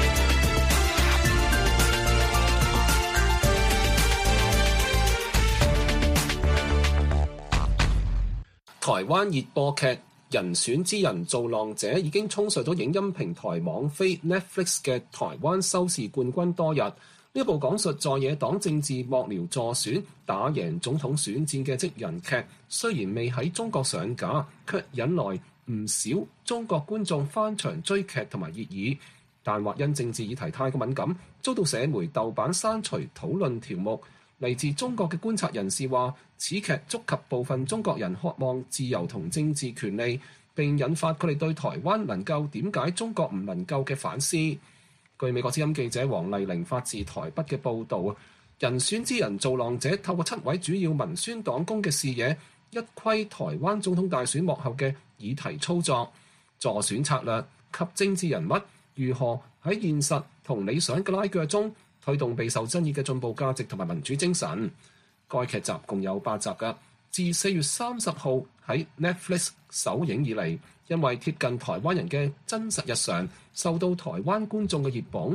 台灣熱播劇《人選之人造浪者》已經衝上咗影音平台網飛 Netflix 嘅台灣收視冠軍多日。呢部講述在野黨政治幕僚助選打贏總統選戰嘅職人劇，雖然未喺中國上架，卻引來唔少中國觀眾翻牆追劇同埋熱議，但或因政治議題太過敏感，遭到社媒豆瓣刪除討論條目。嚟自中國嘅觀察人士話，此劇觸及部分中國人渴望自由同政治權利，並引發佢哋對台灣能夠點解中國唔能夠嘅反思。據美國之音記者黃麗玲發自台北嘅報導，人選之人造浪者透過七位主要民宣黨工嘅視野，一窺台灣總統大選幕後嘅議題操作、助選策略及政治人物如何喺現實同理想嘅拉鋸中推動備受爭議嘅進步價值同埋民主精神。該劇集共有八集㗎，自四月三十號喺 Netflix 首映以嚟，因為貼近台灣人嘅真實日常，受到台灣觀眾嘅熱捧。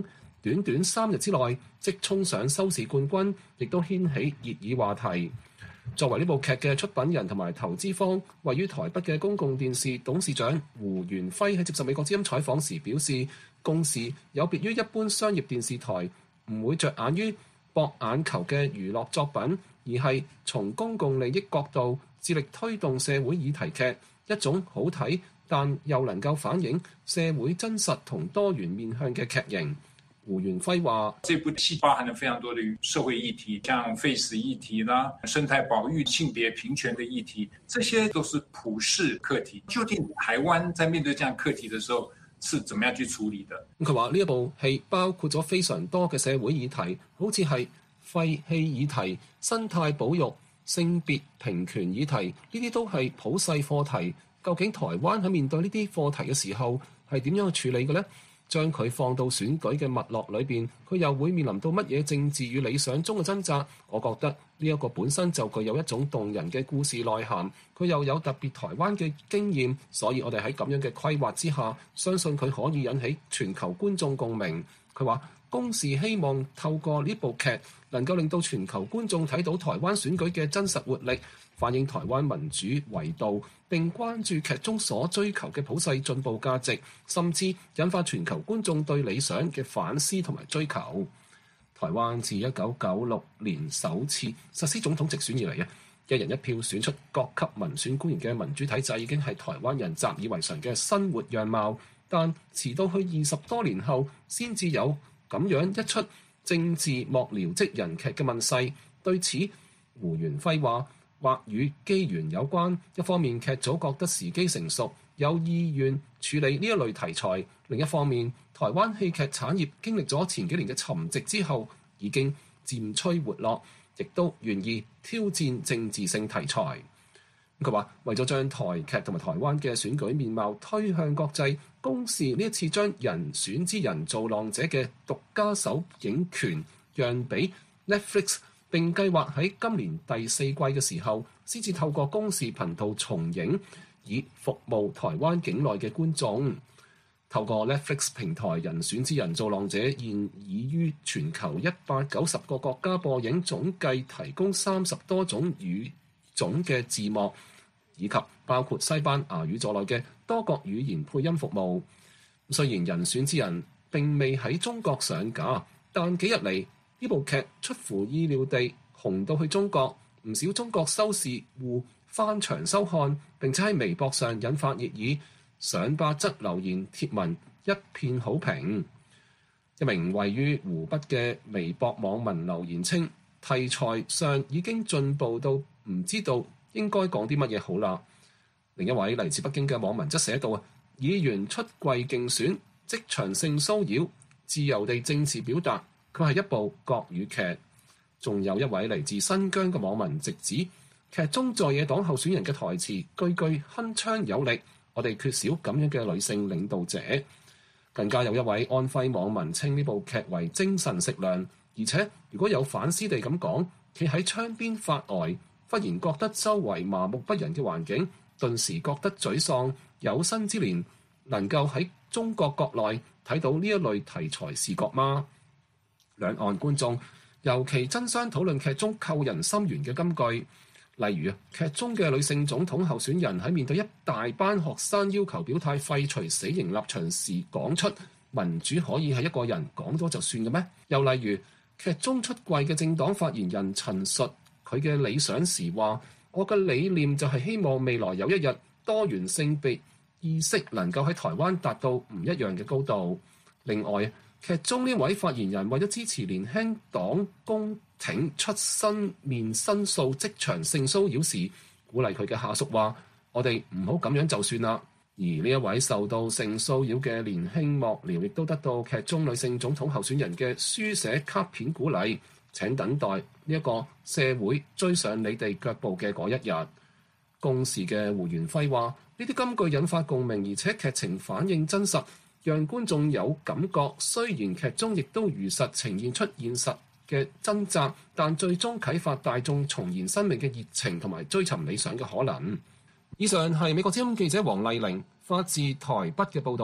短短三日之內即衝上收視冠軍，亦都掀起熱議話題。作為呢部劇嘅出品人同埋投資方，位於台北嘅公共電視董事長胡元輝喺接受美國之音採訪時表示，公視有別於一般商業電視台，唔會着眼於博眼球嘅娛樂作品，而係從公共利益角度致力推動社會議題劇，一種好睇但又能夠反映社會真實同多元面向嘅劇型。胡元輝話： 這部戲包含了非常多的社會議題，像廢死議題啦、生態保育、性別平權的議題，這些都是普世課題。究竟台灣在面對這樣課題的時候，是怎麼樣去處理的？ 佢話呢一部戲包括咗非常多嘅社會議題，好似係廢棄議題、生態保育、性別平權議題，呢啲都係普世課題。究竟台灣喺面對呢啲課題嘅時候係點樣去處理嘅呢？將佢放到選舉嘅脈絡裏邊，佢又會面臨到乜嘢政治與理想中嘅掙扎？我覺得呢一個本身就具有一種動人嘅故事內涵，佢又有特別台灣嘅經驗，所以我哋喺咁樣嘅規劃之下，相信佢可以引起全球觀眾共鳴。佢話公視希望透過呢部劇能夠令到全球觀眾睇到台灣選舉嘅真實活力，反映台灣民主維度，並關注劇中所追求嘅普世進步價值，甚至引發全球觀眾對理想嘅反思同埋追求。台灣自一九九六年首次實施總統直選以嚟，一人一票選出各級民選官員嘅民主體制已經係台灣人習以為常嘅生活樣貌，但遲到去二十多年後先至有咁樣一出政治幕僚職人劇嘅問世。對此，胡元輝話：或與機緣有關，一方面劇組覺得時機成熟，有意願處理呢一類題材；另一方面，台灣戲劇產業經歷咗前幾年嘅沉寂之後，已經漸趨活絡，亦都願意挑戰政治性題材。佢話為咗將台劇同埋台灣嘅選舉面貌推向國際，公視呢一次將人選之人造浪者嘅獨家首映權讓俾 Netflix， 並計劃喺今年第四季嘅時候先至透過公視頻道重映，以服務台灣境內嘅觀眾。透過 Netflix 平台人選之人造浪者現已於全球一百九十個國家播映，總計提供三十多種語種嘅字幕，以及包括西班牙語在內嘅多國語言配音服務。雖然人選之人並未喺中國上架，但幾日嚟呢部劇出乎意料地紅到去中國，唔少中國收視戶翻牆收看，並且喺微博上引發熱議，上百則留言貼文一片好評。一名位於湖北嘅微博網民留言稱，題材上已經進步到唔知道應該講啲乜嘢好啦。另一位嚟自北京嘅網民則寫道：議員出櫃競選、職場性騷擾、自由地政治表達，佢係一部國語劇。仲有一位嚟自新疆嘅網民直指，劇中在野黨候選人嘅台詞句句鏗鏘有力，我哋缺少咁樣嘅女性領導者。更加有一位安徽網民稱呢部劇為精神食糧，而且如果有反思地咁講，企喺窗邊發呆，忽然覺得周圍麻木不仁嘅環境，頓時覺得沮喪。有生之年能夠喺中國國內睇到呢一類題材視覺嗎？兩岸觀眾尤其爭相討論劇中扣人心弦嘅金句。例如啊，劇中嘅女性總統候選人喺面對一大班學生要求表態廢除死刑立場時，講出民主可以係一個人講咗就算嘅咩？又例如劇中出櫃嘅政黨發言人陳述佢嘅理想時話：我嘅理念就係希望未來有一日多元性別意識能夠喺台灣達到唔一樣嘅高度。另外，劇中呢位發言人為咗支持年輕黨公挺出身面申訴職場性騷擾時，鼓勵佢嘅下屬話：我哋唔好咁樣就算啦。而呢一位受到性騷擾嘅年輕幕僚亦都得到劇中女性總統候選人嘅書寫卡片鼓勵，請等待呢一個社會追上你哋腳步嘅嗰一日。公視嘅胡元輝話：呢啲金句引發共鳴，而且劇情反應真實，讓觀眾有感覺。雖然劇中亦都如實呈現出現實嘅掙扎，但最終啟發大眾重燃生命嘅熱情同埋追尋理想嘅可能。以上係美國之音記者黃麗玲發自台北嘅報導。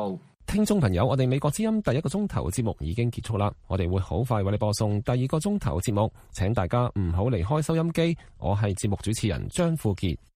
聽眾朋友，我哋美國之音第一個鐘頭節目已經結束啦，我哋會好快為你播送第二個鐘頭節目，請大家唔好離開收音機。我係節目主持人張富傑。